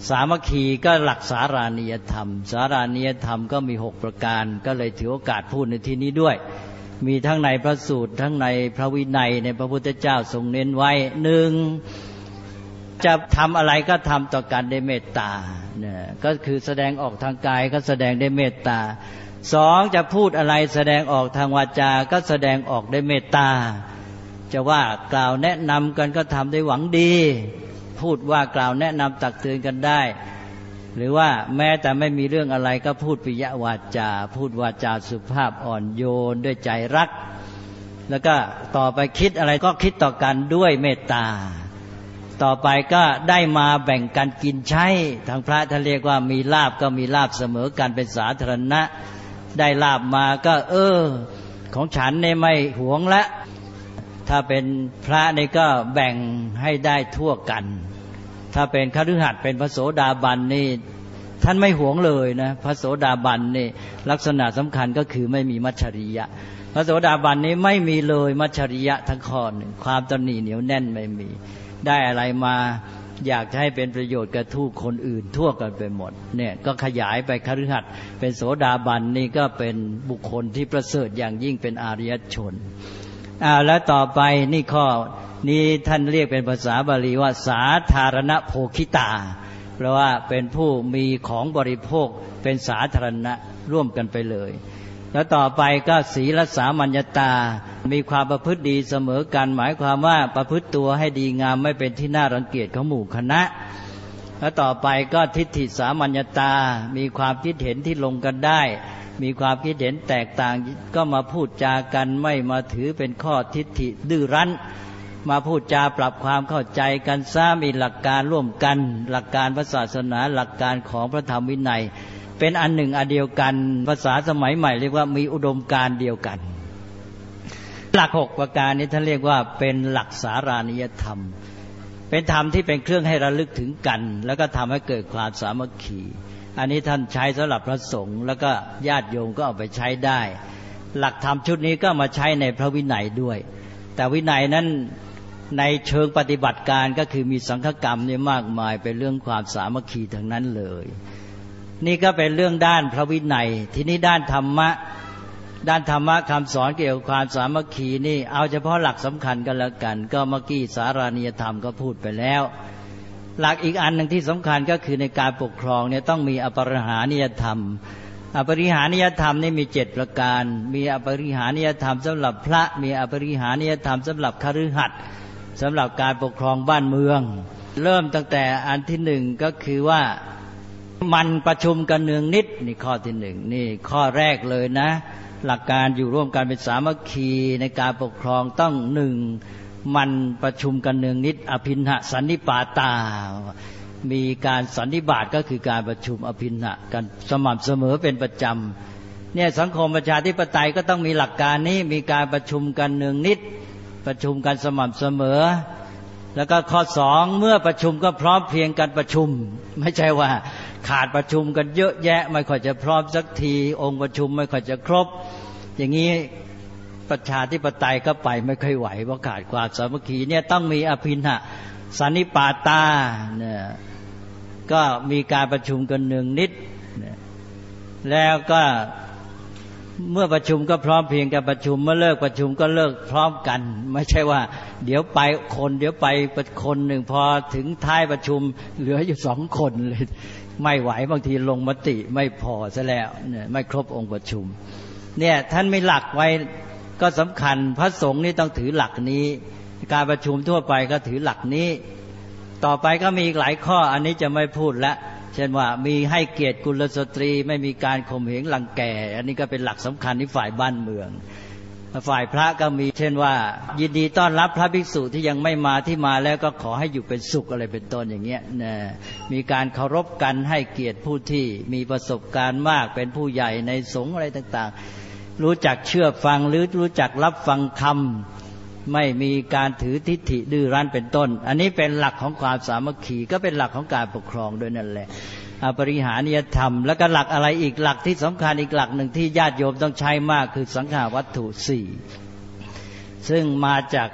สามัคคีก็หลักสารานิยธรรมสารานิยธรรมก็มี6ประการก็เลยถือโอกาสพูดในที่นี้ด้วยมีทั้งในพระสูตรทั้งในพระวินัยในพระพุทธเจ้าทรงเน้นไว้1จะทำอะไรก็ทำต่อกันด้วยเมตตาเนี่ยก็คือแสดงออกทางกายก็แสดงด้วยเมตตา2จะพูดอะไรแสดงออกทางวาจาก็แสดงออกด้วยเมตตาจะว่ากล่าวแนะนำกันก็ทำด้วยหวังดีพูดว่ากล่าวแนะนำตักเตือนกันได้หรือว่าแม้แต่ไม่มีเรื่องอะไรก็พูดปิยวาจาพูดวาจาสุภาพอ่อนโยนด้วยใจรักแล้วก็ต่อไปคิดอะไรก็คิดต่อกันด้วยเมตตาต่อไปก็ได้มาแบ่งกันกินใช้ทางพระท่านเรียกว่ามีลาภก็มีลาภเสมอกันเป็นสาธารณะได้ลาภมาก็ของฉันเนี่ยไม่หวงละถ้าเป็นพระนี่ก็แบ่งให้ได้ทั่วกันถ้าเป็นคฤหัสถ์เป็นพระโสดาบันนี่ท่านไม่หวงเลยนะพระโสดาบันนี่ลักษณะสำคัญก็คือไม่มีมัจฉริยะพระโสดาบันนี้ไม่มีเลยมัจฉริยะทั้งข้อหนึ่งความตนีเหนียวแน่นไม่มีได้อะไรมาอยากจะให้เป็นประโยชน์กับทุกคนอื่นทั่วกันไปหมดเนี่ยก็ขยายไปคฤหัสถ์เป็นโสดาบันนี่ก็เป็นบุคคลที่ประเสริฐอย่างยิ่งเป็นอริยชนแล้วต่อไปนี่ข้อนี้ท่านเรียกเป็นภาษาบาลีว่าสาธารณโภคิตาเพราะว่าเป็นผู้มีของบริโภคเป็นสาธารณะร่วมกันไปเลยแล้วต่อไปก็ศีลสามัญญตามีความประพฤติดีเสมอกันหมายความว่าประพฤติตัวให้ดีงามไม่เป็นที่น่ารังเกียจของหมู่คณะแล้วต่อไปก็ทิฏฐิสามัญญตามีความคิดเห็นที่ลงกันได้มีความคิดเห็นแตกต่างก็มาพูดจากันไม่มาถือเป็นข้อทิฏฐิดื้อรั้นมาพูดจาปรับความเข้าใจกันมีหลักการร่วมกันหลักการพระศาสนาหลักการของพระธรรมวินัยเป็นอันหนึ่งอันเดียวกันภาษาสมัยใหม่เรียกว่ามีอุดมการณ์เดียวกันหลัก6ประการนี้ท่านเรียกว่าเป็นหลักสารานิยธรรมเป็นธรรมที่เป็นเครื่องให้ระลึกถึงกันแล้วก็ทำให้เกิดความสามัคคีอันนี้ท่านใช้สำหรับพระสงฆ์แล้วก็ญาติโยมก็เอาไปใช้ได้หลักธรรมชุดนี้ก็มาใช้ในพระวินัยด้วยแต่วินัยนั้นในเชิงปฏิบัติการก็คือมีสังฆกรรมนี่มากมายเป็นเรื่องความสามัคคีทั้งนั้นเลยนี่ก็เป็นเรื่องด้านพระวินัยทีนี้ด้านธรรมะคำสอนเกี่ยวกับความสามัคคีนี่เอาเฉพาะหลักสำคัญกันแล้วกันก็เมื่อกี้สารานิยธรรมก็พูดไปแล้วหลักอีกอันหนึ่งที่สำคัญก็คือในการปกครองเนี่ยต้องมีอปริหานิยธรรมอปริหานิยธรรมนี่มี7ประการมีอปริหานิยธรรมสำหรับพระมีอปริหานิยธรรมสำหรับคฤหัสถ์สำหรับการปกครองบ้านเมืองเริ่มตั้งแต่อันที่1ก็คือว่ามันประชุมกันเนืองนิดนี่ข้อที่1นี่ข้อแรกเลยนะหลักการอยู่ร่วมกันเป็นสามัคคีในการปกครองต้อง1มันประชุมกันเนืองนิดอภินหสันนิปาตามีการสันนิบาตก็คือการประชุมอภินหะกันสม่ำเสมอเป็นประจำเนี่ยสังคมประชาธิปไตยก็ต้องมีหลักการนี้มีการประชุมกันเนืองนิดประชุมกันสม่ำเสมอแล้วก็ข้อ2เมื่อประชุมก็พร้อมเพรียงกันประชุมไม่ใช่ว่าขาดประชุมกันเยอะแยะไม่ค่อยจะพร้อมสักทีองค์ประชุมไม่ค่อยจะครบอย่างนี้ประชาธิปไตยก็ไปไม่ค่อยไหวเพราะขาดความสามัคคีเนี่ยต้องมีอภินหะสันนิปาตาเนี่ยก็มีการประชุมกันเนืองนิดแล้วก็เมื่อประชุมก็พร้อมเพรียงกันประชุมเมื่อเลิกประชุมก็เลิกพร้อมกันไม่ใช่ว่าเดี๋ยวไปคนเดี๋ยวไปคนหนึ่งพอถึงท้ายประชุมเหลืออยู่2คนเลยไม่ไหวบางทีลงมติไม่พอซะแล้วเนี่ยไม่ครบองค์ประชุมเนี่ยท่านไม่หลักไว้ก็สำคัญพระสงฆ์นี่ต้องถือหลักนี้การประชุมทั่วไปก็ถือหลักนี้ต่อไปก็มีอีกหลายข้ออันนี้จะไม่พูดละเช่นว่ามีให้เกียรติกุลสตรีไม่มีการข่มเหงรังแกอันนี้ก็เป็นหลักสำคัญที่ฝ่ายบ้านเมืองฝ่ายพระก็มีเช่นว่ายินดีต้อนรับพระภิกษุที่ยังไม่มาที่มาแล้วก็ขอให้อยู่เป็นสุขอะไรเป็นต้นอย่างเงี้ยนะมีการเคารพกันให้เกียรติผู้ที่มีประสบการณ์มากเป็นผู้ใหญ่ในสงฆ์อะไรต่างๆรู้จักเชื่อฟังหรือรู้จักรับฟังคำไม่มีการถือทิฏฐิดื้อรั้นเป็นต้นอันนี้เป็นหลักของความสามัคคีก็เป็นหลักของการปกครองด้วยนั่นแหละอปริหานิยธรรมแล้วก็หลักอะไรอีกหลักที่สำคัญอีกหลักหนึ่งที่ญาติโยมต้องใช้มากคือสังฆวัตถุ4ซึ่งมาจาก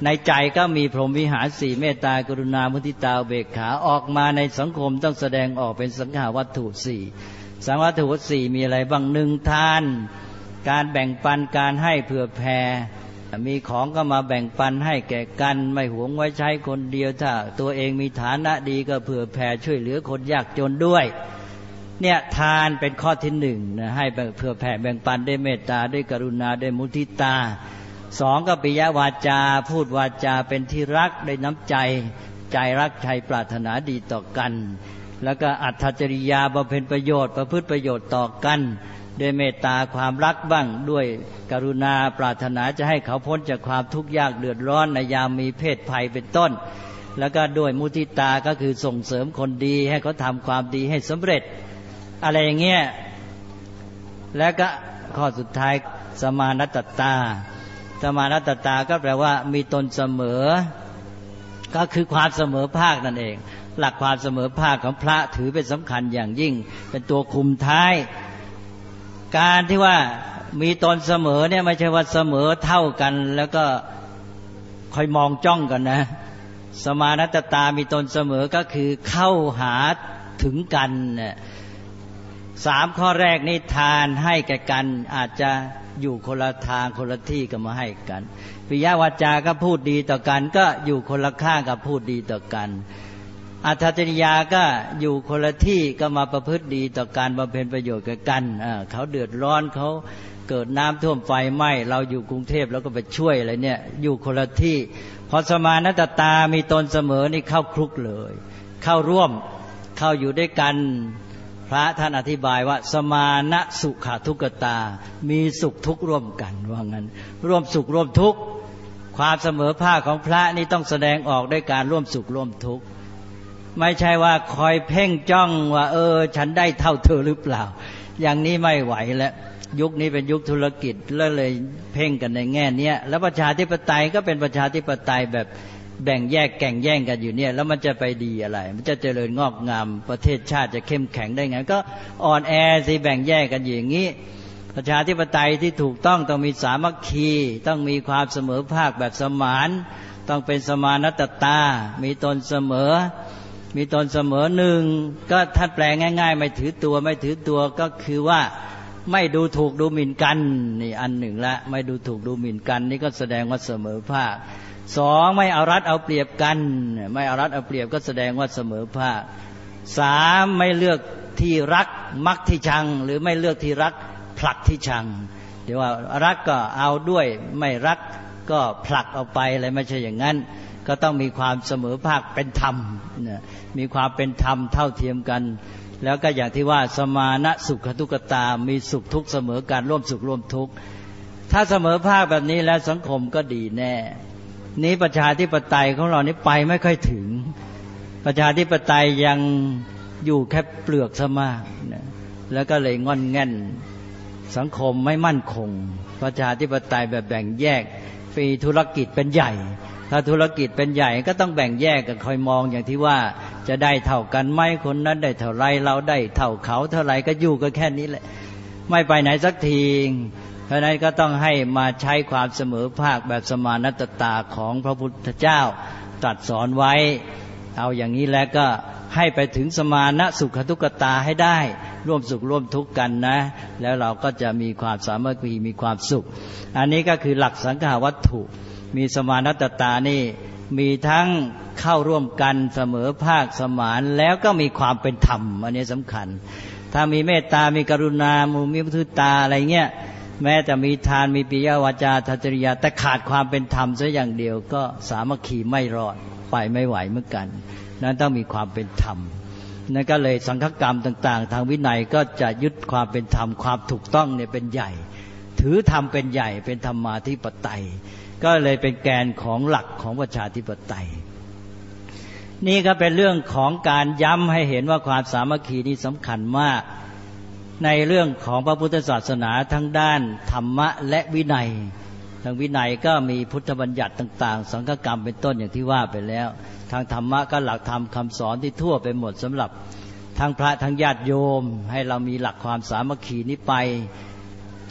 ในใจก็มีพรหมวิหารสี่เมตตากรุณามุทิตาอุเบกขาออกมาในสังคมต้องแสดงออกเป็นสังขาวัตถุสี่สังขาวัตถุสี่มีอะไรบ้างหนึ่งทานการแบ่งปันการให้เผื่อแผ่มีของก็มาแบ่งปันให้แก่กันไม่หวงไว้ใช้คนเดียวถ้าตัวเองมีฐานะดีก็เผื่อแผ่ช่วยเหลือคนยากจนด้วยเนี่ยทานเป็นข้อที่หนึ่งนะให้เผื่อแผ่แบ่งปันด้วยเมตตาด้วยกรุณาด้วยมุทิตาสองก็ปิยวาจาพูดวาจาเป็นที่รักด้วยน้ำใจใจรักใจปรารถนาดีต่อกันแล้วก็อัตถจริยาบำเพ็ญประโยชน์ประพฤติประโยชน์ต่อกันด้วยเมตตาความรักบ้างด้วยกรุณาปรารถนาจะให้เขาพ้นจากความทุกข์ยากเดือดร้อนในยามมีเพศภัยเป็นต้นแล้วก็ด้วยมุทิตาก็คือส่งเสริมคนดีให้เขาทำความดีให้สำเร็จอะไรอย่างเงี้ยแล้วก็ข้อสุดท้ายสมานัตตาสมานัตตาก็แปลว่ามีตนเสมอก็คือความเสมอภาคนั่นเองหลักความเสมอภาคของพระถือเป็นสำคัญอย่างยิ่งเป็นตัวคุมท้ายการที่ว่ามีตนเสมอเนี่ยไม่ใช่ว่าเสมอเท่ากันแล้วก็คอยมองจ้องกันนะสมานัตตามีตนเสมอก็คือเข้าหาถึงกันสามข้อแรกนี่ทานให้แก่กันอาจจะอยู่คนละทางคนละที่ก็มาให้กันปิยวาจาก็พูดดีต่อกันก็อยู่คนละข้างกับพูดดีต่อกันอัตถจริยาก็อยู่คนละที่ก็มาประพฤติดีต่อการบำเพ็ญประโยชน์กับกันเขาเดือดร้อนเขาเกิดน้ำท่วมไฟไหม้เราอยู่กรุงเทพแล้วก็ไปช่วยอะไรเนี่ยอยู่คนละที่พอสมานัตตามีตนเสมอนี่เข้าคลุกเลยเข้าร่วมเข้าอยู่ด้วยกันพระท่านอธิบายว่าสมานะสุขทุกขตามีสุขทุกข์ร่วมกันว่างั้นร่วมสุขร่วมทุกข์ความเสมอภาคของพระนี่ต้องแสดงออกด้วยการร่วมสุขร่วมทุกข์ไม่ใช่ว่าคอยเพ่งจ้องว่าฉันได้เท่าเธอหรือเปล่าอย่างนี้ไม่ไหวแล้วยุคนี้เป็นยุคธุรกิจเลยเพ่งกันในแง่นี้แล้วประชาธิปไตยก็เป็นประชาธิปไตยแบบแบ่งแยกแข่งแย่งกันอยู่เนี่ยแล้วมันจะไปดีอะไรมันจะเจริญงอกงามประเทศชาติจะเข้มแข็งได้ไงก็อ่อนแอสิแบ่งแยกกันอย่างนี้ประชาธิปไตยที่ถูกต้องมีสามัคคีต้องมีความเสมอภาคแบบสมานต้องเป็นสมานัตตามีตนเสมอมีตนเสมอหนึ่งก็ท่านแปลง่ายๆไม่ถือตัวก็คือว่าไม่ดูถูกดูหมิ่นกันนี่อันหนึ่งละไม่ดูถูกดูหมิ่นกันนี่ก็แสดงว่าเสมอภาคสองไม่เอารัดเอาเปรียบกันไม่เอารัดเอาเปรียบก็แสดงว่าเสมอภาคสามไม่เลือกที่รักมักที่ชังหรือไม่เลือกที่รักผลักที่ชังเดี๋ยวว่ารักก็เอาด้วยไม่รักก็ผลักเอาไปอะไรไม่ใช่อย่างนั้นก็ต้องมีความเสมอภาคเป็นธรรมมีความเป็นธรรมเท่าเทียมกันแล้วก็อย่างที่ว่าสมานะสุขทุกขตามีสุขทุกข์เสมอกันร่วมสุขร่วมทุกข์ถ้าเสมอภาคแบบนี้แล้วสังคมก็ดีแน่นี้ประชาธิปไตยของเรานี่ไปไม่ค่อยถึงประชาธิปไตยยังอยู่แค่เปลือกซะมากแล้วก็เลยงอนแง่นสังคมไม่มั่นคงประชาธิปไตยแบบแบ่งแยกปีธุรกิจเป็นใหญ่ถ้าธุรกิจเป็นใหญ่ก็ต้องแบ่งแยกกันคอยมองอย่างที่ว่าจะได้เท่ากันไหมคนนั้นได้เท่าไรเราได้เท่าเขาเท่าไรก็อยู่กันแค่นี้แหละไม่ไปไหนสักทีเพราะนั้นก็ต้องให้มาใช้ความเสมอภาคแบบสมานัตตาของพระพุทธเจ้าตรัสสอนไว้เอาอย่างนี้แล้วก็ให้ไปถึงสมานะสุขทุกขตาให้ได้ร่วมสุขร่วมทุกข์กันนะแล้วเราก็จะมีความสามัคคีมีความสุขอันนี้ก็คือหลักสังขาวัตถุมีสมานัตตานี่มีทั้งเข้าร่วมกันเสมอภาคสมานแล้วก็มีความเป็นธรรมอันนี้สำคัญถ้ามีเมตตามีกรุณามีมุทิตาอะไรเงี้ยแม้จะมีทานมีปิยวาจาทัจริยาแต่ขาดความเป็นธรรมซะอย่างเดียวก็สามัคคีไม่รอดไปไม่ไหวเหมือนกันนั้นต้องมีความเป็นธรรมนั่นก็เลยสังฆกรรมต่างๆทางวินัยก็จะยึดความเป็นธรรมความถูกต้องเนี่ยเป็นใหญ่ถือธรรมเป็นใหญ่เป็นธรรมาธิปไตยก็เลยเป็นแกนของหลักของประชาธิปไตยนี่ก็เป็นเรื่องของการย้ำให้เห็นว่าความสามัคคีนี้สำคัญมากในเรื่องของพระพุทธศาสนาทั้งด้านธรรมะและวินัยทางวินัยก็มีพุทธบัญญัติต่างๆสังฆกรรมเป็นต้นอย่างที่ว่าไปแล้วทางธรรมะก็หลักธรรมคำสอนที่ทั่วไปหมดสำหรับทั้งพระทั้งญาติโยมให้เรามีหลักความสามัคคีนี้ไป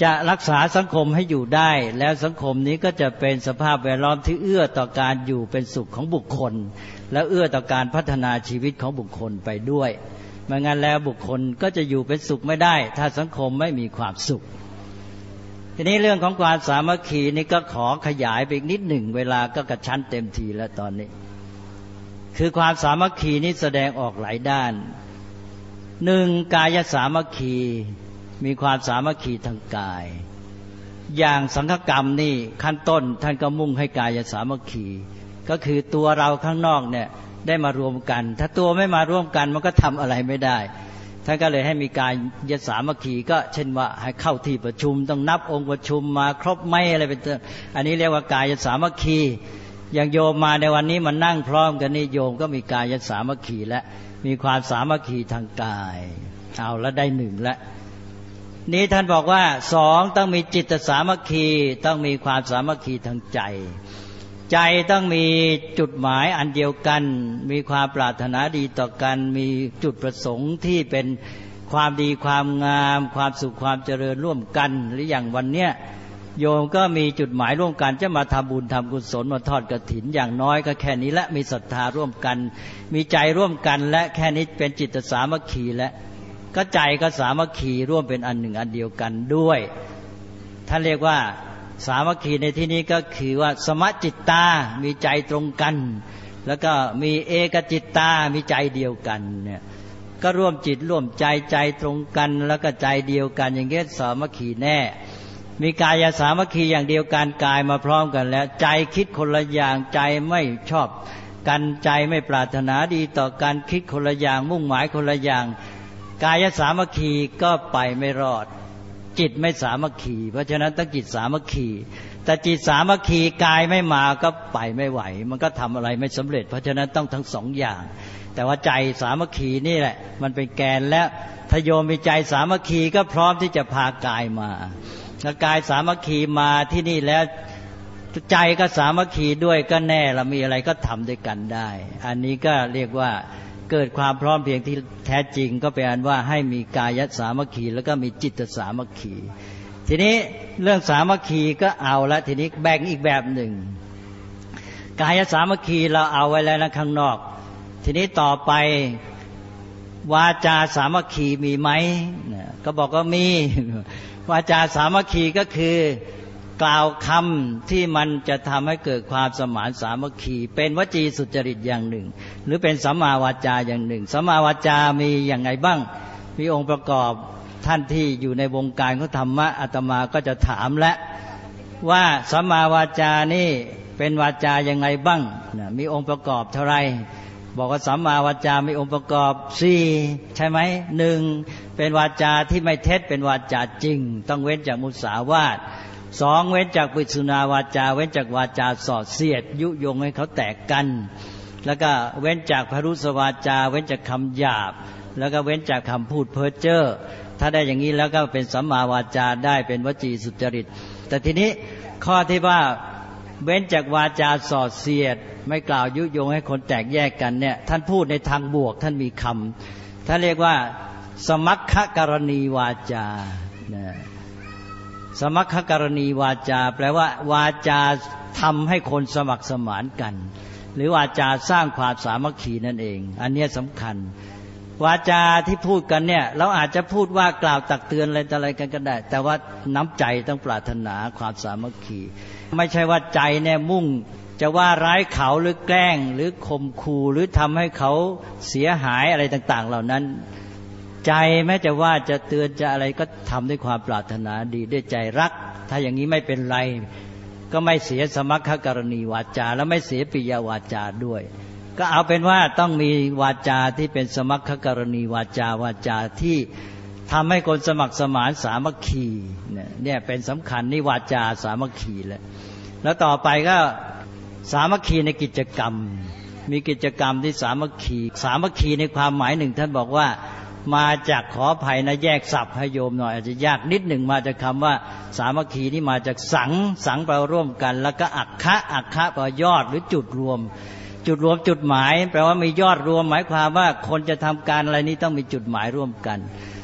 จะรักษาสังคมให้อยู่ได้แล้วสังคมนี้ก็จะเป็นสภาพแวดล้อมที่เอื้อต่อการอยู่เป็นสุขของบุคคลและเอื้อต่อการพัฒนาชีวิตของบุคคลไปด้วยไม่งั้นแล้วบุคคลก็จะอยู่เป็นสุขไม่ได้ถ้าสังคมไม่มีความสุขทีนี้เรื่องของความสามัคคีนี่ก็ขอขยายไปอีกนิดหนึ่งเวลาก็กระชั้นเต็มทีแล้วตอนนี้คือความสามัคคีนี้แสดงออกหลายด้านหนึ่งกายสามัคคีมีความสามัคคีทางกายอย่างสังฆกรรมนี่ขั้นต้นท่านก็มุ่งให้กายสามัคคีก็คือตัวเราข้างนอกเนี่ยได้มารวมกันถ้าตัวไม่มาร่วมกันมันก็ทำอะไรไม่ได้ท่านก็เลยให้มีกายสามัคคีก็เช่นว่าให้เข้าที่ประชุมต้องนับองค์ประชุมมาครบไหมอะไรเป็นต้นอันนี้เรียกว่ากายสามัคคีอย่างโยมมาในวันนี้มันนั่งพร้อมกันนี่โยมก็มีกายสามัคคีและมีความสามัคคีทางกายเอาแล้วได้หนึ่งแล้วนี้ท่านบอกว่าสองต้องมีจิตสามัคคีต้องมีความสามัคคีทางใจใจต้องมีจุดหมายอันเดียวกันมีความปรารถนาดีต่อกันมีจุดประสงค์ที่เป็นความดีความงามความสุขความเจริญร่วมกันหรืออย่างวันเนี้ยโยมก็มีจุดหมายร่วมกันจะมาทำบุญทำกุศลมาทอดกฐินอย่างน้อยก็แค่นี้และมีศรัทธาร่วมกันมีใจร่วมกันและแค่นี้เป็นจิตสามัคคีและก็ใจก็สามัคคีร่วมเป็นอันหนึ่งอันเดียวกันด้วยท่านเรียกว่าสามัคคีในที่นี้ก็คือว่าสมจิตตามีใจตรงกันแล้วก็มีเอกจิตตามีใจเดียวกันเนี่ยก็ร่วมจิตร่วมใจใจตรงกันแล้วก็ใจเดียวกันอย่างเงี้ยสามัคคีแน่มีกายสามัคคีอย่างเดียวกันกายมาพร้อมกันแล้วใจคิดคนละอย่างใจไม่ชอบกันใจไม่ปรารถนาดีต่อการคิดคนละอย่างมุ่งหมายคนละอย่างกายสามัคคีก็ไปไม่รอดจิตไม่สามัคคีเพราะฉะนั้นต้องจิตสามัคคีแต่จิตสามัคคีกายไม่มาก็ไปไม่ไหวมันก็ทำอะไรไม่สำเร็จเพราะฉะนั้นต้องทั้งสองอย่างแต่ว่าใจสามัคคีนี่แหละมันเป็นแกนและถ้าโยมมีใจสามัคคีก็พร้อมที่จะพากายมาถ้ากายสามัคคีมาที่นี่แล้วใจก็สามัคคีด้วยก็แน่ละมีอะไรก็ทำด้วยกันได้อันนี้ก็เรียกว่าเกิดความพร้อมเพรียงที่แท้จริงก็เป็นอันว่าให้มีกายสามัคคีแล้วก็มีจิตสามัคคีทีนี้เรื่องสามัคคีก็เอาละทีนี้แบ่งอีกแบบหนึ่งกายสามัคคีเราเอาไว้แล้วนะข้างนอกทีนี้ต่อไปวาจาสามัคคีมีไหมก็บอกว่ามีวาจาสามัคคีก็คือกล่าวคำที่มันจะทำให้เกิดความสมานสามัคคีเป็นวจีสุจริตอย่างหนึ่งหรือเป็นสัมมาวาจาอย่างหนึ่งสัมมาวาจามีอย่างไงบ้างมีองค์ประกอบท่านที่อยู่ในวงการของธรรมะอาตมาก็จะถามและว่าสัมมาวาจานี่เป็นวาจายังไงบ้างมีองค์ประกอบเท่าไรบอกว่าสัมมาวาจามีองค์ประกอบ4ใช่ไหมหนึ่งเป็นวาจาที่ไม่เท็จเป็นวาจาจริงต้องเว้นจากมุสาวาทสองเว้นจากปิสุนาวาจาเว้นจากวาจาส่อเสียดยุยงให้เขาแตกกันแล้วก็เว้นจากพรุสวาจาเว้นจากคำหยาบแล้วก็เว้นจากคำพูดเพ้อเจ้อถ้าได้อย่างนี้แล้วก็เป็นสัมมาวาจาได้เป็นวจีสุจริตแต่ทีนี้ข้อที่ว่าเว้นจากวาจาส่อเสียดไม่กล่าวยุยงให้คนแตกแยกกันเนี่ยท่านพูดในทางบวกท่านมีคำท่านเรียกว่าสมัคคกรณีวาจาสมัคคกรณีวาจาแปลว่าวาจาทำให้คนสมัครสมานกันหรือวาจาสร้างความสามัคคีนั่นเองอันนี้สำคัญวาจาที่พูดกันเนี่ยเราอาจจะพูดว่ากล่าวตักเตือนอะไรกันก็ได้แต่ว่าน้ำใจต้องปรารถนาความสามัคคีไม่ใช่ว่าใจเนี่ยมุ่งจะว่าร้ายเขาหรือแกล้งหรือข่มขู่หรือทำให้เขาเสียหายอะไรต่างๆเหล่านั้นใจแม้จะว่าจะเตือนจะอะไรก็ทำด้วยความปรารถนาดีด้วยใจรักถ้าอย่างนี้ไม่เป็นไรก็ไม่เสียสมัคคกรณีวาจาและไม่เสียปิยวาจาด้วยก็เอาเป็นว่าต้องมีวาจาที่เป็นสมัคคกรณีวาจาวาจาที่ทำให้คนสมัครสมานสามัคคีเนี่ยเป็นสำคัญนี่วาจาสามัคคีแล้วต่อไปก็สามัคคีในกิจกรรมมีกิจกรรมที่สามัคคีในความหมายหนึ่งท่านบอกว่ามาจากขออภัยนะแยกศัพท์ให้โยมหน่อยอาจจะยากนิดหนึ่งมาจากคำว่าสามัคคีนี่มาจากสังแปลร่วมกันแล้วก็อัคคะแปลยอดหรือจุดรวมจุดหมายแปลว่ามียอดรวมหมายความว่าคนจะทำการอะไรนี้ต้องมีจุดหมายร่วมกัน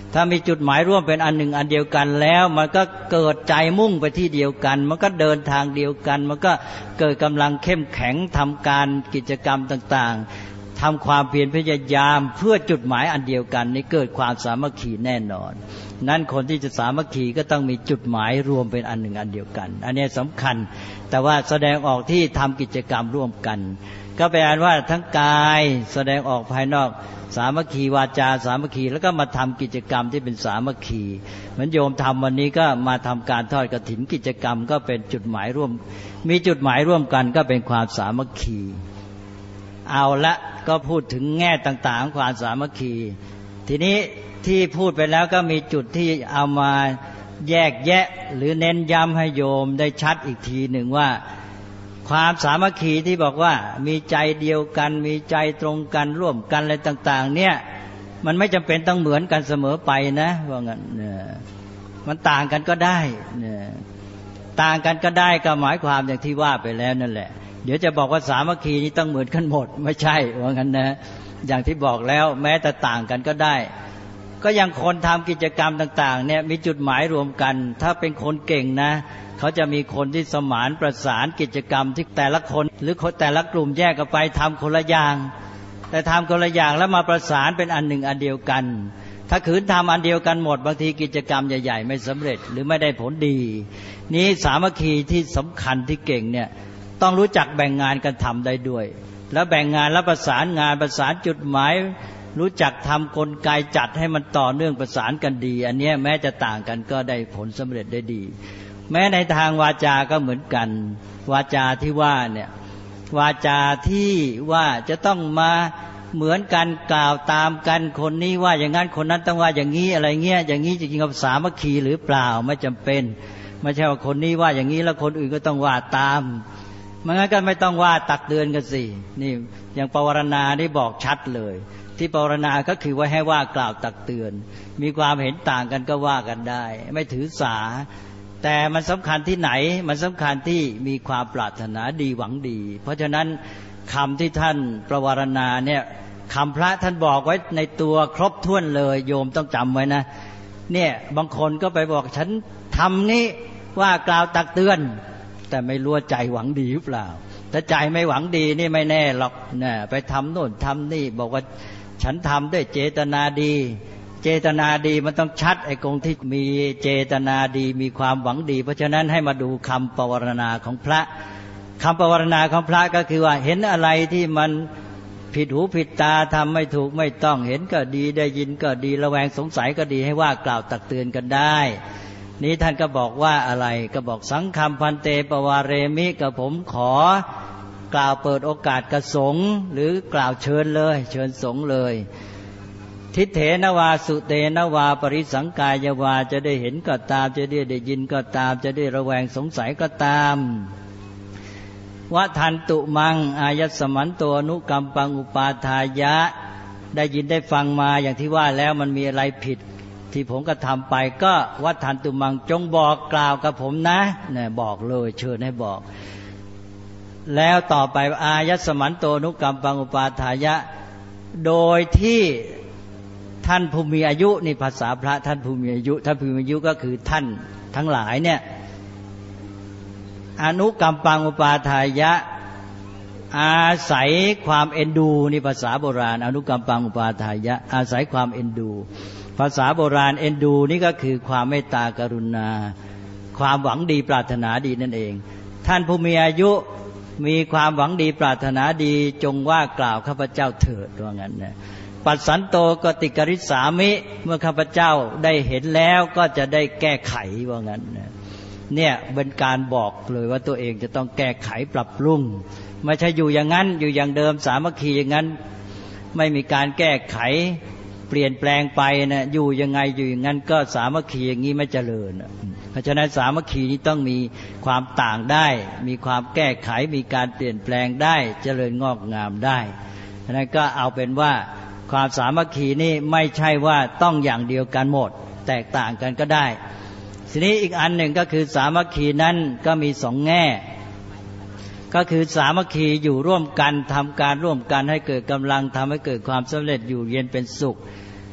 ถ้ามีจุดหมายร่วมเป็นอันหนึ่งอันเดียวกันแล้วมันก็เกิดใจมุ่งไปที่เดียวกันมันก็เดินทางเดียวกันมันก็เกิดกำลังเข้มแข็งทำการกิจกรรมต่างๆทำความเพียรพยายามเพื่อจุดหมายอันเดียวกันนี้เกิดความสามัคคีแน่นอนนั้นคนที่จะสามัคคีก็ต้องมีจุดหมายรวมเป็นอันหนึ่งอันเดียวกันอันนี้สำคัญแต่ว่าแสดงออกที่ทำกิจกรรมร่วมกันก็แปลว่าทั้งกายแสดงออกภายนอกสามัคคีวาจาสามัคคีแล้วก็มาทำกิจกรรมที่เป็นสามัคคีเหมือนโยมทำวันนี้ก็มาทำการทอดกฐินกิจกรรมก็เป็นจุดหมายร่วมมีจุดหมายร่วมกันก็เป็นความสามัคคีเอาละก็พูดถึงแง่ต่างๆของความสามัคคีทีนี้ที่พูดไปแล้วก็มีจุดที่เอามาแยกแยะหรือเน้นย้ำให้โยมได้ชัดอีกทีหนึ่งว่าความสามัคคีที่บอกว่ามีใจเดียวกันมีใจตรงกันร่วมกันอะไรต่างๆเนี่ยมันไม่จำเป็นต้องเหมือนกันเสมอไปนะว่างั้นมันต่างกันก็ได้ต่างกันก็ได้ก็หมายความอย่างที่ว่าไปแล้วนั่นแหละเดี๋ยวจะบอกว่าสามัคคีนี้ต้องเหมือนกันหมดไม่ใช่ว่างั้นนะอย่างที่บอกแล้วแม้แต่ต่างกันก็ได้ก็ยังคนทำกิจกรรมต่างๆเนี่ยมีจุดหมายรวมกันถ้าเป็นคนเก่งนะเขาจะมีคนที่สมานประสานกิจกรรมที่แต่ละคนหรือแต่ละกลุ่มแยกกันไปทำคนละอย่างแต่ทำคนละอย่างแล้วมาประสานเป็นอันหนึ่งอันเดียวกันถ้าขืนทำอันเดียวกันหมดบางทีกิจกรรมใหญ่ๆไม่สำเร็จหรือไม่ได้ผลดีนี้สามัคคีที่สำคัญที่เก่งเนี่ยต้องรู้จักแบ่งงานกันทำได้ด้วยแล้วแบ่งงานแล้วประสานงานประสานจุดหมายรู้จักทำกลไกจัดให้มันต่อเนื่องประสานกันดีอันนี้แม้จะต่างกันก็ได้ผลสำเร็จได้ดีแม้ในทางวาจาก็เหมือนกันวาจาที่ว่าเนี่ยวาจาที่ว่าจะต้องมาเหมือนกันกล่าวตามกันคนนี้ว่าอย่างนั้นคนนั้นต้องว่าอย่างนี้อะไรเงี้ยอย่างนี้จริงๆกับสามัคคีหรือเปล่าไม่จำเป็นไม่ใช่ว่าคนนี้ว่าอย่างนี้แล้วคนอื่นก็ต้องว่าตามมันงั้นก็ไม่ต้องว่าตักเตือนกันสินี่อย่างปวารณาได้บอกชัดเลยที่ปวารณาก็คือว่าให้ว่ากล่าวตักเตือนมีความเห็นต่างกันก็ว่ากันได้ไม่ถือสาแต่มันสำคัญที่ไหนมันสำคัญที่มีความปรารถนาดีหวังดีเพราะฉะนั้นคำที่ท่านประวารณาเนี่ยคำพระท่านบอกไว้ในตัวครบถ้วนเลยโยมต้องจำไว้นะเนี่ยบางคนก็ไปบอกฉันทำนี้ว่ากล่าวตักเตือนแต่ไม่รู้ใจหวังดีหรือเปล่าถ้าใจไม่หวังดีนี่ไม่แน่หรอกนะไปทำโน่นทำนี่บอกว่าฉันทำด้วยเจตนาดีเจตนาดีมันต้องชัดไอ้กงที่มีเจตนาดีมีความหวังดีเพราะฉะนั้นให้มาดูคำปวารณาของพระคำปวารณาของพระก็คือว่าเห็นอะไรที่มันผิดหูผิดตาทำไม่ถูกไม่ต้องเห็นก็ดีได้ยินก็ดีระแวงสงสัยก็ดีให้ว่ากล่าวตักเตือนกันได้นี้ท่านก็บอกว่าอะไรก็บอกสังฆัมพันเตปวาเรมิกับผมขอกล่าวเปิดโอกาสกระสงฆ์หรือกล่าวเชิญเลยเชิญสงฆ์เลยทิเถนวาสุเตนวาปริสังกายวาจะได้เห็นก็ตามจะได้ยินก็ตามจะได้ระแวงสงสัยก็ตามวะทันตุมังอายัสสมันโตอนุกัมปังอุปาทายะได้ยินได้ฟังมาอย่างที่ว่าแล้วมันมีอะไรผิดที่ผมก็ทำไปก็วัฏทันตุมังจงบอกกล่าวกับผมนะเนี่ยบอกเลยเชิญให้บอกแล้วต่อไปอายัสสมันโตอนุกัมปังอุปาทายะโดยที่ท่านผู้มีอายุนี่ภาษาพระท่านผู้มีอายุท่านผู้มีอายุก็คือท่านทั้งหลายเนี่ยอนุกัมปังอุปาทายะอาศัยความเอ็นดูนี่ภาษาโบราณอนุกัมปังอุปาทายะอาศัยความเอ็นดูภาษาโบราณเอ็นดูนี่ก็คือความเมตตากรุณาความหวังดีปรารถนาดีนั่นเองท่านผู้มีอายุมีความหวังดีปรารถนาดีจงว่ากล่าวข้าพเจ้าเถิดว่างั้นนะปัสสันโตกติกริสามิเมื่อข้าพเจ้าได้เห็นแล้วก็จะได้แก้ไขว่างั้นเนี่ยเป็นการบอกเลยว่าตัวเองจะต้องแก้ไขปรับปรุงไม่ใช่อยู่อย่างนั้นอยู่อย่างเดิมสามัคคีอย่างนั้นไม่มีการแก้ไขเปลี่ยนแปลงไปนะอยู่ยังไงอยู่อย่างนั้นก็สามัคคีอย่างนี้ไม่เจริญเพราะฉะนั้นสามัคคีนี้ต้องมีความต่างได้มีความแก้ไขมีการเปลี่ยนแปลงได้เจริญงอกงามได้ฉะนั้นก็เอาเป็นว่าความสามัคคีนี่ไม่ใช่ว่าต้องอย่างเดียวกันหมดแตกต่างกันก็ได้ทีนี้อีกอันหนึ่งก็คือสามัคคีนั้นก็มีสองแง่ก็คือสามัคคีอยู่ร่วมกันทำการร่วมกันให้เกิดกำลังทำให้เกิดความสำเร็จอยู่เย็นเป็นสุข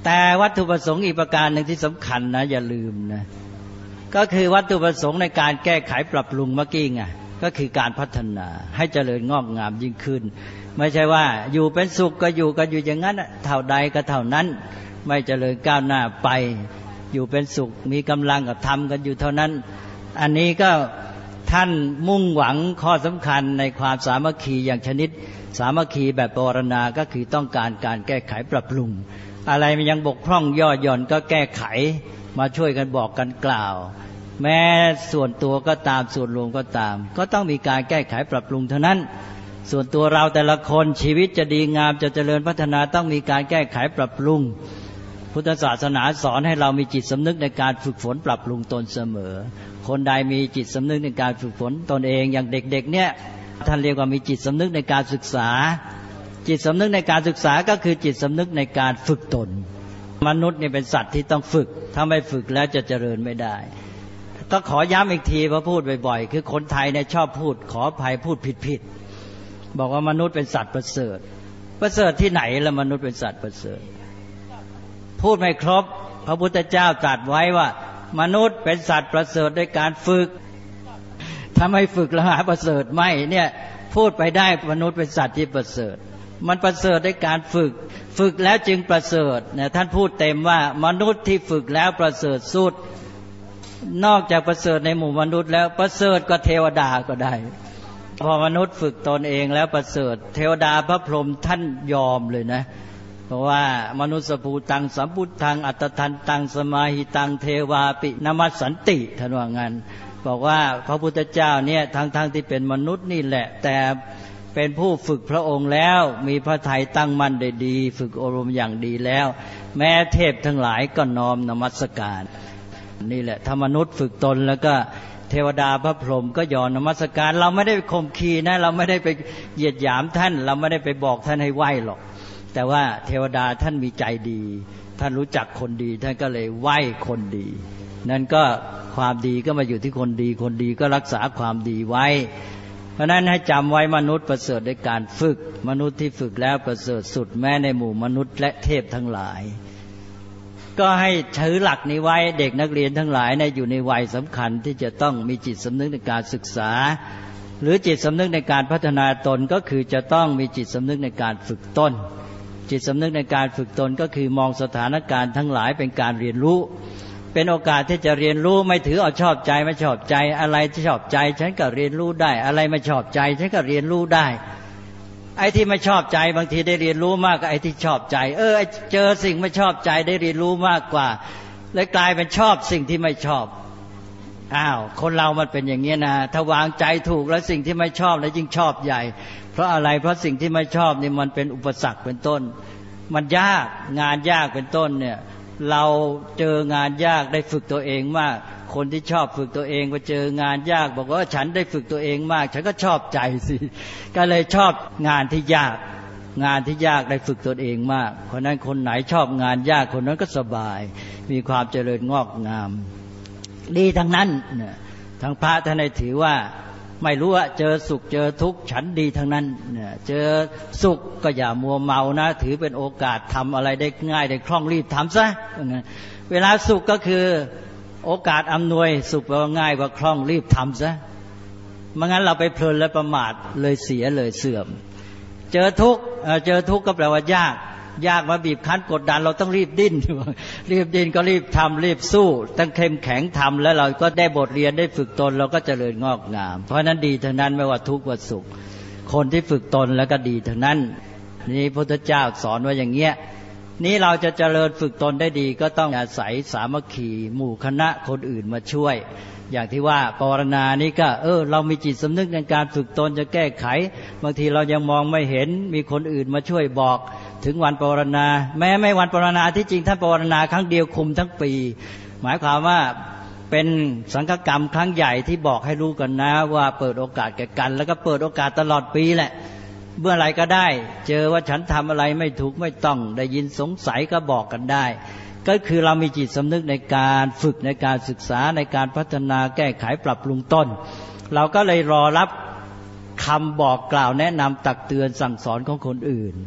แต่วัตถุประสงค์อีกประการหนึ่งที่สำคัญนะอย่าลืมนะก็คือวัตถุประสงค์ในการแก้ไขปรับปรุงเมื่อกี้ไงก็คือการพัฒนาให้เจริญงอกงามยิ่งขึ้นไม่ใช่ว่าอยู่เป็นสุขก็อยู่กันอยู่อย่างนั้นเท่าใดก็เท่านั้นไม่เจริญก้าวหน้าไปอยู่เป็นสุขมีกำลังก็ทำกันอยู่เท่านั้นอันนี้ก็ท่านมุ่งหวังข้อสำคัญในความสามัคคีอย่างชนิดสามัคคีแบบปรณาก็คือต้องการการแก้ไขปรับปรุงอะไรมันยังบกพร่องย่อหย่อนก็แก้ไขมาช่วยกันบอกกันกล่าวแม้ส่วนตัวก็ตามส่วนรวมก็ตามก็ต้องมีการแก้ไขปรับปรุงเท่านั้นส่วนตัวเราแต่ละคนชีวิตจะดีงามจะเจริญพัฒนาต้องมีการแก้ไขปรับปรุงพุทธศาสนาสอนให้เรามีจิตสำนึกในการฝึกฝนปรับปรุงตนเสมอคนใดมีจิตสำนึกในการฝึกฝนตนเองอย่างเด็กๆเนี่ยท่านเรียกว่ามีจิตสำนึกในการศึกษาจิตสำนึกในการศึกษาก็คือจิตสำนึกในการฝึกตนมนุษย์นี่เป็นสัตว์ที่ต้องฝึกถ้าไม่ฝึกแล้วจะเจริญไม่ได้ต้องขอย้ำอีกทีเพราะพูดบ่อยๆคือคนไทยเนี่ยชอบพูดขออภัยพูดผิดๆบอกว่ามนุษย์เป็นสัตว์ประเสริฐประเสริฐที่ไหนล่ะมนุษย์เป็นสัตว์ประเสริฐพูดไม่ครบพระพุทธเจ้าตรัสไว้ว่ามนุษย์เป็นสัตว์ประเสริฐด้วยการฝึกถ้าไม่ฝึกแล้วหาประเสริฐไม่เนี่ยพูดไปได้มนุษย์เป็นสัตว์ที่ประเสริฐมันประเสริฐด้วยการฝึกแล้วจึงประเสริฐเนี่ยท่านพูดเต็มว่ามนุษย์ที่ฝึกแล้วประเสริฐสุดนอกจากประเสริฐในหมู่มนุษย์แล้วประเสริฐกว่าเทวดาก็ได้พอมนุษย์ฝึกตนเองแล้วประเสริฐเทวดาพระพรหมท่านยอมเลยนะเพราะว่ามนุสภูตังสัมพุทธังอัตถันตังสมาหิตังเทวาปินมัสสันติท่านว่างั้นบอกว่าพระพุทธเจ้าเนี่ยทั้งที่เป็นมนุษย์นี่แหละแต่เป็นผู้ฝึกพระองค์แล้วมีพระทัยตั้งมั่นได้ดีฝึกอบรมอย่างดีแล้วแม้เทพทั้งหลายก็น้อมนมัสการนี่แหละถ้ามนุษย์ฝึกตนแล้วก็เทวดาพระพรหมก็ยอมนมัสการเราไม่ได้ไปข่มขีนะเราไม่ได้ไปเหยียดหยามท่านเราไม่ได้ไปบอกท่านให้ไหว้หรอกแต่ว่าเทวดาท่านมีใจดีท่านรู้จักคนดีท่านก็เลยไหว้คนดีนั่นก็ความดีก็มาอยู่ที่คนดีคนดีก็รักษาความดีไว้เพราะนั้นให้จำไว้มนุษย์ประเสริฐด้วยการฝึกมนุษย์ที่ฝึกแล้วประเสริฐสุดแม้ในหมู่มนุษย์และเทพทั้งหลายก็ให้ถือหลักนี้ไว้เด็กนักเรียนทั้งหลายอยู่ในวัยสำคัญที่จะต้องมีจิตสำนึกในการศึกษาหรือจิตสำนึกในการพัฒนาตนก็คือจะต้องมีจิตสำนึกในการฝึกตนจิตสำนึกในการฝึกตนก็คือมองสถานการณ์ทั้งหลายเป็นการเรียนรู้เป็นโอกาสที่จะเรียนรู้ไม่ถือเอาชอบใจไม่ชอบใจอะไรที่ชอบใจฉันก็เรียนรู้ได้อะไรไม่ชอบใจฉันก็เรียนรู้ได้ไอ้ที่ไม่ชอบใจบางทีได้เรียนรู้มากกว่าไอ้ที่ชอบใจเจอสิ่งไม่ชอบใจได้เรียนรู้มากกว่าเลยกลายเป็นชอบสิ่งที่ไม่ชอบคนเรามันเป็นอย่างนี้นะถ้าวางใจถูกแล้วสิ่งที่ไม่ชอบแล้วยิ่งชอบใหญ่เพราะอะไรเพราะสิ่งที่ไม่ชอบนี่มันเป็นอุปสรรคเป็นต้นมันยากงานยากเป็นต้นเนี่ยเราเจองานยากได้ฝึกตัวเองมากคนที่ชอบฝึกตัวเองพอเจองานยากบอกว่าฉันได้ฝึกตัวเองมากฉันก็ชอบใจสิก็เลยชอบงานที่ยากงานที่ยากได้ฝึกตัวเองมากเพราะนั้นคนไหนชอบงานยากคนนั้นก็สบายมีความเจริญงอกงามดีทั้งนั้นเนี่ยทั้งพระท่านได้ถือว่าไม่รู้ว่าเจอสุขเจอทุกข์ฉันดีทั้งนั้นเนี่ยเจอสุขก็อย่ามัวเมานะถือเป็นโอกาสทำอะไรได้ง่ายได้คล่องรีบทำซะเวลาสุขก็คือโอกาสอำนวยสุขง่ายกว่าคล่องรีบทำซะไม่งั้นเราไปเพลินและประมาทเลยเสียเลยเสื่อมเจอทุกข์ก็แปลว่ายากมาบีบคั้นกดดันเราต้องรีบดิ้นก็รีบทำรีบสู้ต้องเข้มแข็งทำแล้วเราก็ได้บทเรียนได้ฝึกตนเราก็เจริญงอกงามเพราะนั้นดีทั้งนั้นไม่ว่าทุกข์ว่าสุขคนที่ฝึกตนแล้วก็ดีทั้งนั้นนี่พระพุทธเจ้าสอนว่าอย่างเงี้ยนี้เราจะเจริญฝึกตนได้ดีก็ต้องอาศัยสามัคคีหมู่คณะคนอื่นมาช่วยอย่างที่ว่าปรณานี้ก็เรามีจิตสำนึกในการฝึกตนจะแก้ไขบางทีเรายังมองไม่เห็นมีคนอื่นมาช่วยบอกถึงวันปรณาแม้ไม่วันปรณาที่จริงท่านปรณาครั้งเดียวคุมทั้งปีหมายความว่าเป็นสังฆกรรมครั้งใหญ่ที่บอกให้รู้กันนะว่าเปิดโอกาสแก่กันแล้วก็เปิดโอกาสตลอดปีแหละเมื่อไรก็ได้เจอว่าฉันทำอะไรไม่ถูกไม่ต้องได้ยินสงสัยก็บอกกันได้ก็คือเรามีจิตสำนึกในการฝึกในการศึกษาในการพัฒนาแก้ไขปรับปรุงตนเราก็เลยรอรับคำบอกกล่าวแนะนำตักเตือนสั่งสอนของคนอื่น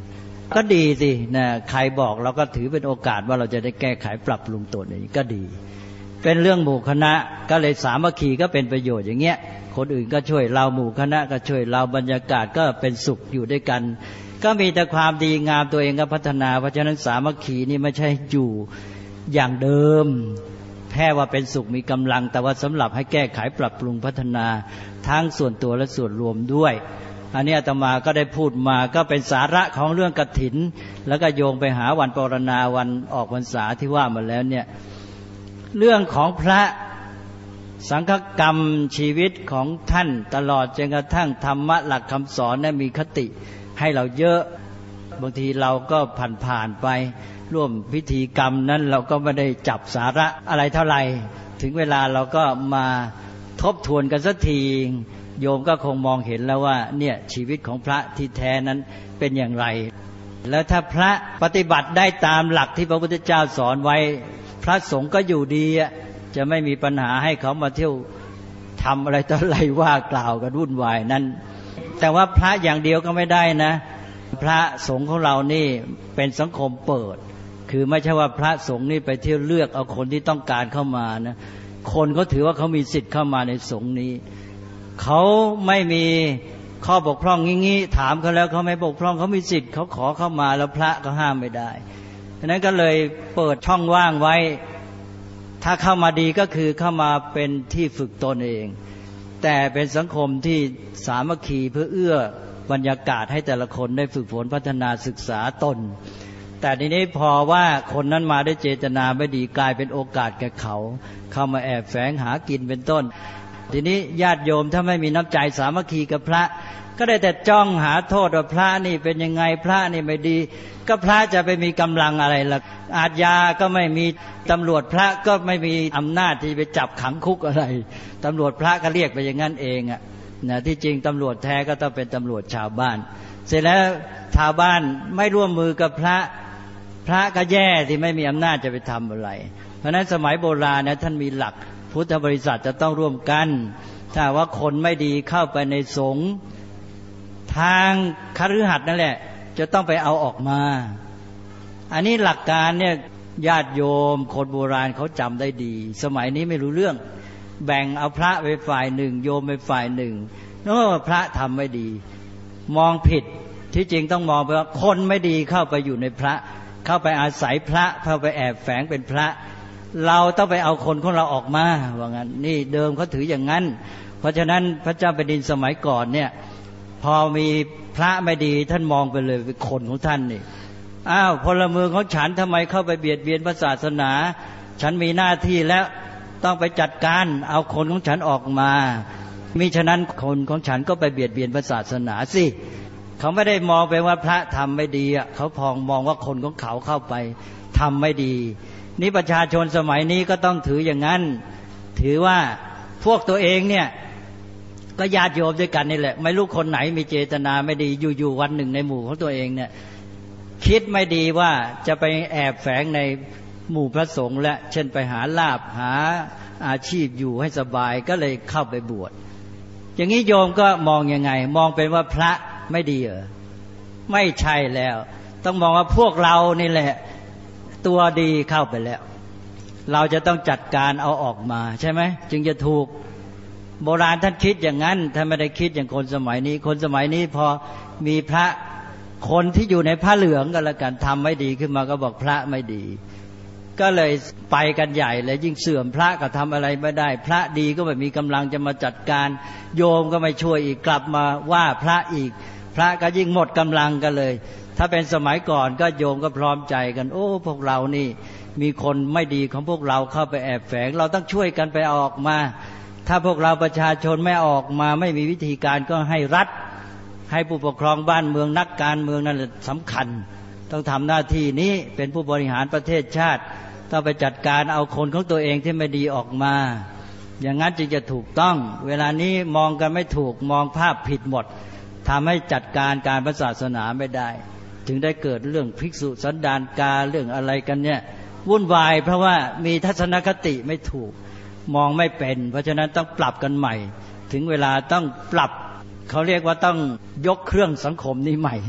ก็ดีสินะใครบอกเราก็ถือเป็นโอกาสว่าเราจะได้แก้ไขปรับปรุงตัวนี้ก็ดีเป็นเรื่องหมู่คณะก็เลยสามัคคีก็เป็นประโยชน์อย่างเงี้ยคนอื่นก็ช่วยเราหมู่คณะก็ช่วยเราบรรยากาศก็เป็นสุขอยู่ด้วยกันก็มีแต่ความดีงามตัวเองก็พัฒนาเพราะฉะนั้นสามัคคีนี่ไม่ใช่อยู่อย่างเดิมแค่ว่าเป็นสุขมีกำลังแต่ว่าสำหรับให้แก้ไขปรับปรุงพัฒนาทั้งส่วนตัวและส่วนรวมด้วยอันนี้อาตมาก็ได้พูดมาก็เป็นสาระของเรื่องกฐินแล้วก็โยงไปหาวันปรณาวันออกพรรษาที่ว่ามาแล้วเนี่ยเรื่องของพระสังฆกรรมชีวิตของท่านตลอดจนกระทั่งธรรมะหลักคำสอนนั้นมีคติให้เราเยอะบางทีเราก็ผ่านไปร่วมพิธีกรรมนั้นเราก็ไม่ได้จับสาระอะไรเท่าไหร่ถึงเวลาเราก็มาทบทวนกันสักทีโยมก็คงมองเห็นแล้วว่าเนี่ยชีวิตของพระที่แท้นั้นเป็นอย่างไรแล้วถ้าพระปฏิบัติได้ตามหลักที่พระพุทธเจ้าสอนไว้พระสงฆ์ก็อยู่ดีจะไม่มีปัญหาให้เขามาเที่ยวทำอะไรต่ออะไรว่ากล่าวกันวุ่นวายนั้นแต่ว่าพระอย่างเดียวก็ไม่ได้นะพระสงฆ์ของเรานี่เป็นสังคมเปิดคือไม่ใช่ว่าพระสงฆ์นี่ไปเที่ยวเลือกเอาคนที่ต้องการเข้ามานะคนเขาถือว่าเขามีสิทธิ์เข้ามาในสงฆ์นี้เขาไม่มีข้อบกพร่องงี้ถามเขาแล้วเขาไม่บกพร่องเขามีสิทธิ์เขาขอเข้ามาแล้วพระก็ห้ามไม่ได้ฉะนั้นก็เลยเปิดช่องว่างไว้ถ้าเข้ามาดีก็คือเข้ามาเป็นที่ฝึกตนเองแต่เป็นสังคมที่สามัคคีเพื่อเอื้อบรรยากาศให้แต่ละคนได้ฝึกฝนพัฒนาศึกษาตนแต่ทีนี้พอว่าคนนั้นมาได้เจตนาไม่ดีกลายเป็นโอกาสแก่เขาเข้ามาแอบแฝงหากินเป็นต้นทีนี้ญาติโยมถ้าไม่มีน้ำใจสามัคคีกับพระก็ได้แต่จ้องหาโทษว่าพระนี่เป็นยังไงพระนี่ไม่ดีก็พระจะไปมีกำลังอะไรล่ะอาชญาก็ไม่มีตำรวจพระก็ไม่มีอำนาจที่ไปจับขังคุกอะไรตำรวจพระก็เรียกไปอย่างนั้นเองอ่ะนะที่จริงตำรวจแท้ก็ต้องเป็นตำรวจชาวบ้านเสร็จแล้วชาวบ้านไม่ร่วมมือกับพระก็แย่ที่ไม่มีอำนาจจะไปทำอะไรเพราะนั้นสมัยโบราณนะท่านมีหลักพุทธบริษัทจะต้องร่วมกันถ้าว่าคนไม่ดีเข้าไปในสงฆ์ทางคฤหัสถ์นั่นแหละจะต้องไปเอาออกมาอันนี้หลักการเนี่ยญาติโยมคนโบราณเขาจำได้ดีสมัยนี้ไม่รู้เรื่องแบ่งเอาพระไปฝ่ายหนึ่งโยมไปฝ่ายหนึ่งพระทำไม่ดีมองผิดที่จริงต้องมองไปว่าคนไม่ดีเข้าไปอยู่ในพระเข้าไปอาศัยพระเข้าไปแอบแฝงเป็นพระเราต้องไปเอาคนของเราออกมาว่างั้นนี่เดิมเขาถืออย่างนั้นเพราะฉะนั้นพระเจ้าแผ่นดินสมัยก่อนเนี่ยพอมีพระไม่ดีท่านมองไปเลยเป็นคนของท่านนี่อ้าวพลเมืองของฉันทำไมเข้าไปเบียดเบียนพระศาสนาฉันมีหน้าที่แล้วต้องไปจัดการเอาคนของฉันออกมามิฉะนั้นคนของฉันก็ไปเบียดเบียนพระศาสนาสิเขาไม่ได้มองไปว่าพระทำไม่ดีเขาพองมองว่าคนของเขาเข้าไปทำไม่ดีนี่ประชาชนสมัยนี้ก็ต้องถืออย่างนั้นถือว่าพวกตัวเองเนี่ยก็ญาติโยมด้วยกันนี่แหละไม่รู้คนไหนมีเจตนาไม่ดีอยู่ๆวันหนึ่งในหมู่ของตัวเองเนี่ยคิดไม่ดีว่าจะไปแอบแฝงในหมู่พระสงฆ์และเช่นไปหาลาภหาอาชีพอยู่ให้สบายก็เลยเข้าไปบวชอย่างนี้โยมก็มองยังไงมองเป็นว่าพระไม่ดีเหรอไม่ใช่แล้วต้องมองว่าพวกเรานี่แหละตัวดีเข้าไปแล้วเราจะต้องจัดการเอาออกมาใช่ไหมจึงจะถูกโบราณท่านคิดอย่างนั้นท่านไม่ได้คิดอย่างคนสมัยนี้คนสมัยนี้พอมีพระคนที่อยู่ในผ้าเหลืองก็แล้วกันทำไม่ดีขึ้นมาก็บอกพระไม่ดีก็เลยไปกันใหญ่เลยยิ่งเสื่อมพระก็ทำอะไรไม่ได้พระดีก็ไม่มีกำลังจะมาจัดการโยมก็ไม่ช่วยอีกกลับมาว่าพระอีกพระก็ยิ่งหมดกำลังกันเลยถ้าเป็นสมัยก่อนก็โยมก็พร้อมใจกันโอ้พวกเรานี่มีคนไม่ดีของพวกเราเข้าไปแอบแฝงเราต้องช่วยกันไปออกมาถ้าพวกเราประชาชนไม่ออกมาไม่มีวิธีการก็ให้รัฐให้ผู้ปกครองบ้านเมืองนักการเมืองนั่นแหละสำคัญต้องทำหน้าที่นี้เป็นผู้บริหารประเทศชาติต้องไปจัดการเอาคนของตัวเองที่ไม่ดีออกมาอย่างนั้นจึงจะถูกต้องเวลานี้มองกันไม่ถูกมองภาพผิดหมดทำให้จัดการการศาสนาไม่ได้ถึงได้เกิดเรื่องภิกษุสันดานกาเรื่องอะไรกันเนี่ยวุ่นวายเพราะว่ามีทัศนคติไม่ถูกมองไม่เป็นเพราะฉะนั้นต้องปรับกันใหม่ถึงเวลาต้องปรับเขาเรียกว่าต้องยกเครื่องสังคมนี้ใหม่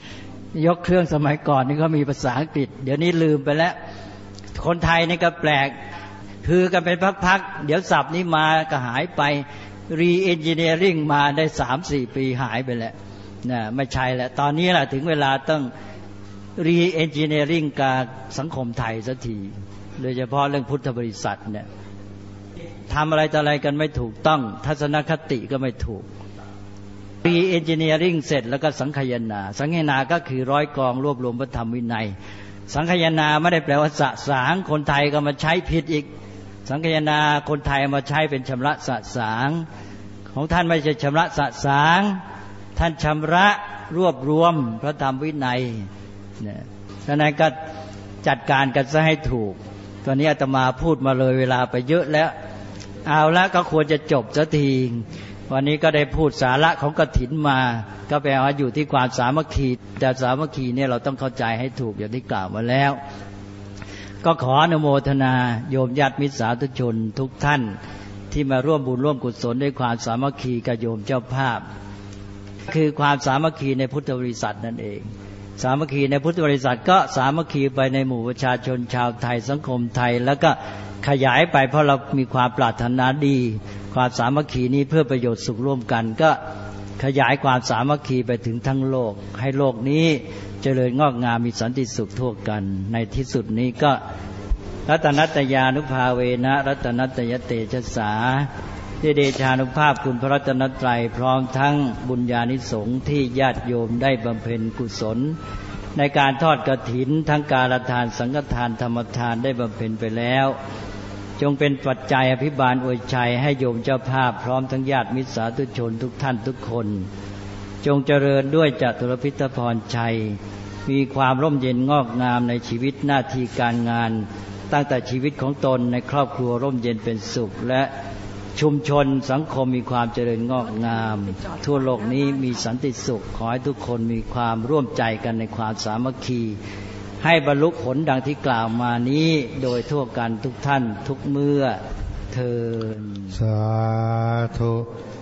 ยกเครื่องสมัยก่อนนี่ก็มีภาษาอังกฤษเดี๋ยวนี้ลืมไปแล้วคนไทยนี่ก็แปลกคือกันเป็นพักๆเดี๋ยวศัพท์นี้มาก็หายไปรีเอนจิเนียริ่งมาได้ 3-4 ปีหายไปแล้วนะไม่ใช่แล้วตอนนี้แหละถึงเวลาต้องรีเอนจิเนียริ่งกับสังคมไทยสักทีโดยเฉพาะเรื่องพุทธบริษัทเนี่ยทำอะไรต่ออะไรกันไม่ถูกต้องทัศนคติก็ไม่ถูกรีเอนจิเนียริ่งเสร็จแล้วก็สังคายนาสังคายนาก็คือร้อยกองรวบรวมพระธรรมวินัยสังคายนาไม่ได้แปลว่าสะสางคนไทยก็มาใช้ผิดอีกสังคายนาคนไทยมาใช้เป็นชำระสะสางของท่านไม่ใช่ชำระสะสางท่านชำระรวบรวมพระธรรมวินัยเนี่ยดังนั้นก็จัดการกันซะให้ถูกตอนนี้อาตมาพูดมาเลยเวลาไปเยอะแล้วเอาละก็ควรจะจบสักทีวันนี้ก็ได้พูดสาระของกฐินมาก็แปลว่าอยู่ที่ความสามัคคีแต่สามัคคีเนี่ยเราต้องเข้าใจให้ถูกอย่างที่กล่าวมาแล้วก็ขออนุโมทนาโยมญาติมิตรสาธุชนทุกท่านที่มาร่วมบุญร่วมกุศลด้วยความสามัคคีกับโยมเจ้าภาพคือความสามัคคีในพุทธบริษัทนั่นเองสามัคคีในพุทธบริษัทก็สามัคคีไปในหมู่ประชาชนชาวไทยสังคมไทยแล้วก็ขยายไปเพราะเรามีความปรารถนาดีความสามัคคีนี้เพื่อประโยชน์สุขร่วมกันก็ขยายความสามัคคีไปถึงทั้งโลกให้โลกนี้เจริญงอกงามมีสันติสุขทั่วกันในที่สุดนี้ก็รัตนัตยานุภาเวนะรัตนัตยเตชะสาด้วยเดชานุภาพคุณพระรัตนตรัยพร้อมทั้งบุญญานิสงส์ที่ญาติโยมได้บำเพ็ญกุศลในการทอดกฐินทั้งกาลทานสังฆทานธรรมทานได้บำเพ็ญไปแล้วจงเป็นปัจจัยอภิบาลอวยชัยให้โยมเจ้าภาพพร้อมทั้งญาติมิตรสาธุชนทุกท่านทุกคนจงเจริญด้วยจตุรพิทพรชัยมีความร่มเย็นงอกงามในชีวิตหน้าที่การงานตั้งแต่ชีวิตของตนในครอบครัวร่มเย็นเป็นสุขและชุมชนสังคมมีความเจริญงอกงามทั่วโลกนี้มีสันติสุขขอให้ทุกคนมีความร่วมใจกันในความสามัคคีให้บรรลุผลดังที่กล่าวมานี้โดยทั่วกันทุกท่านทุกเมื่อเทอญสาธุ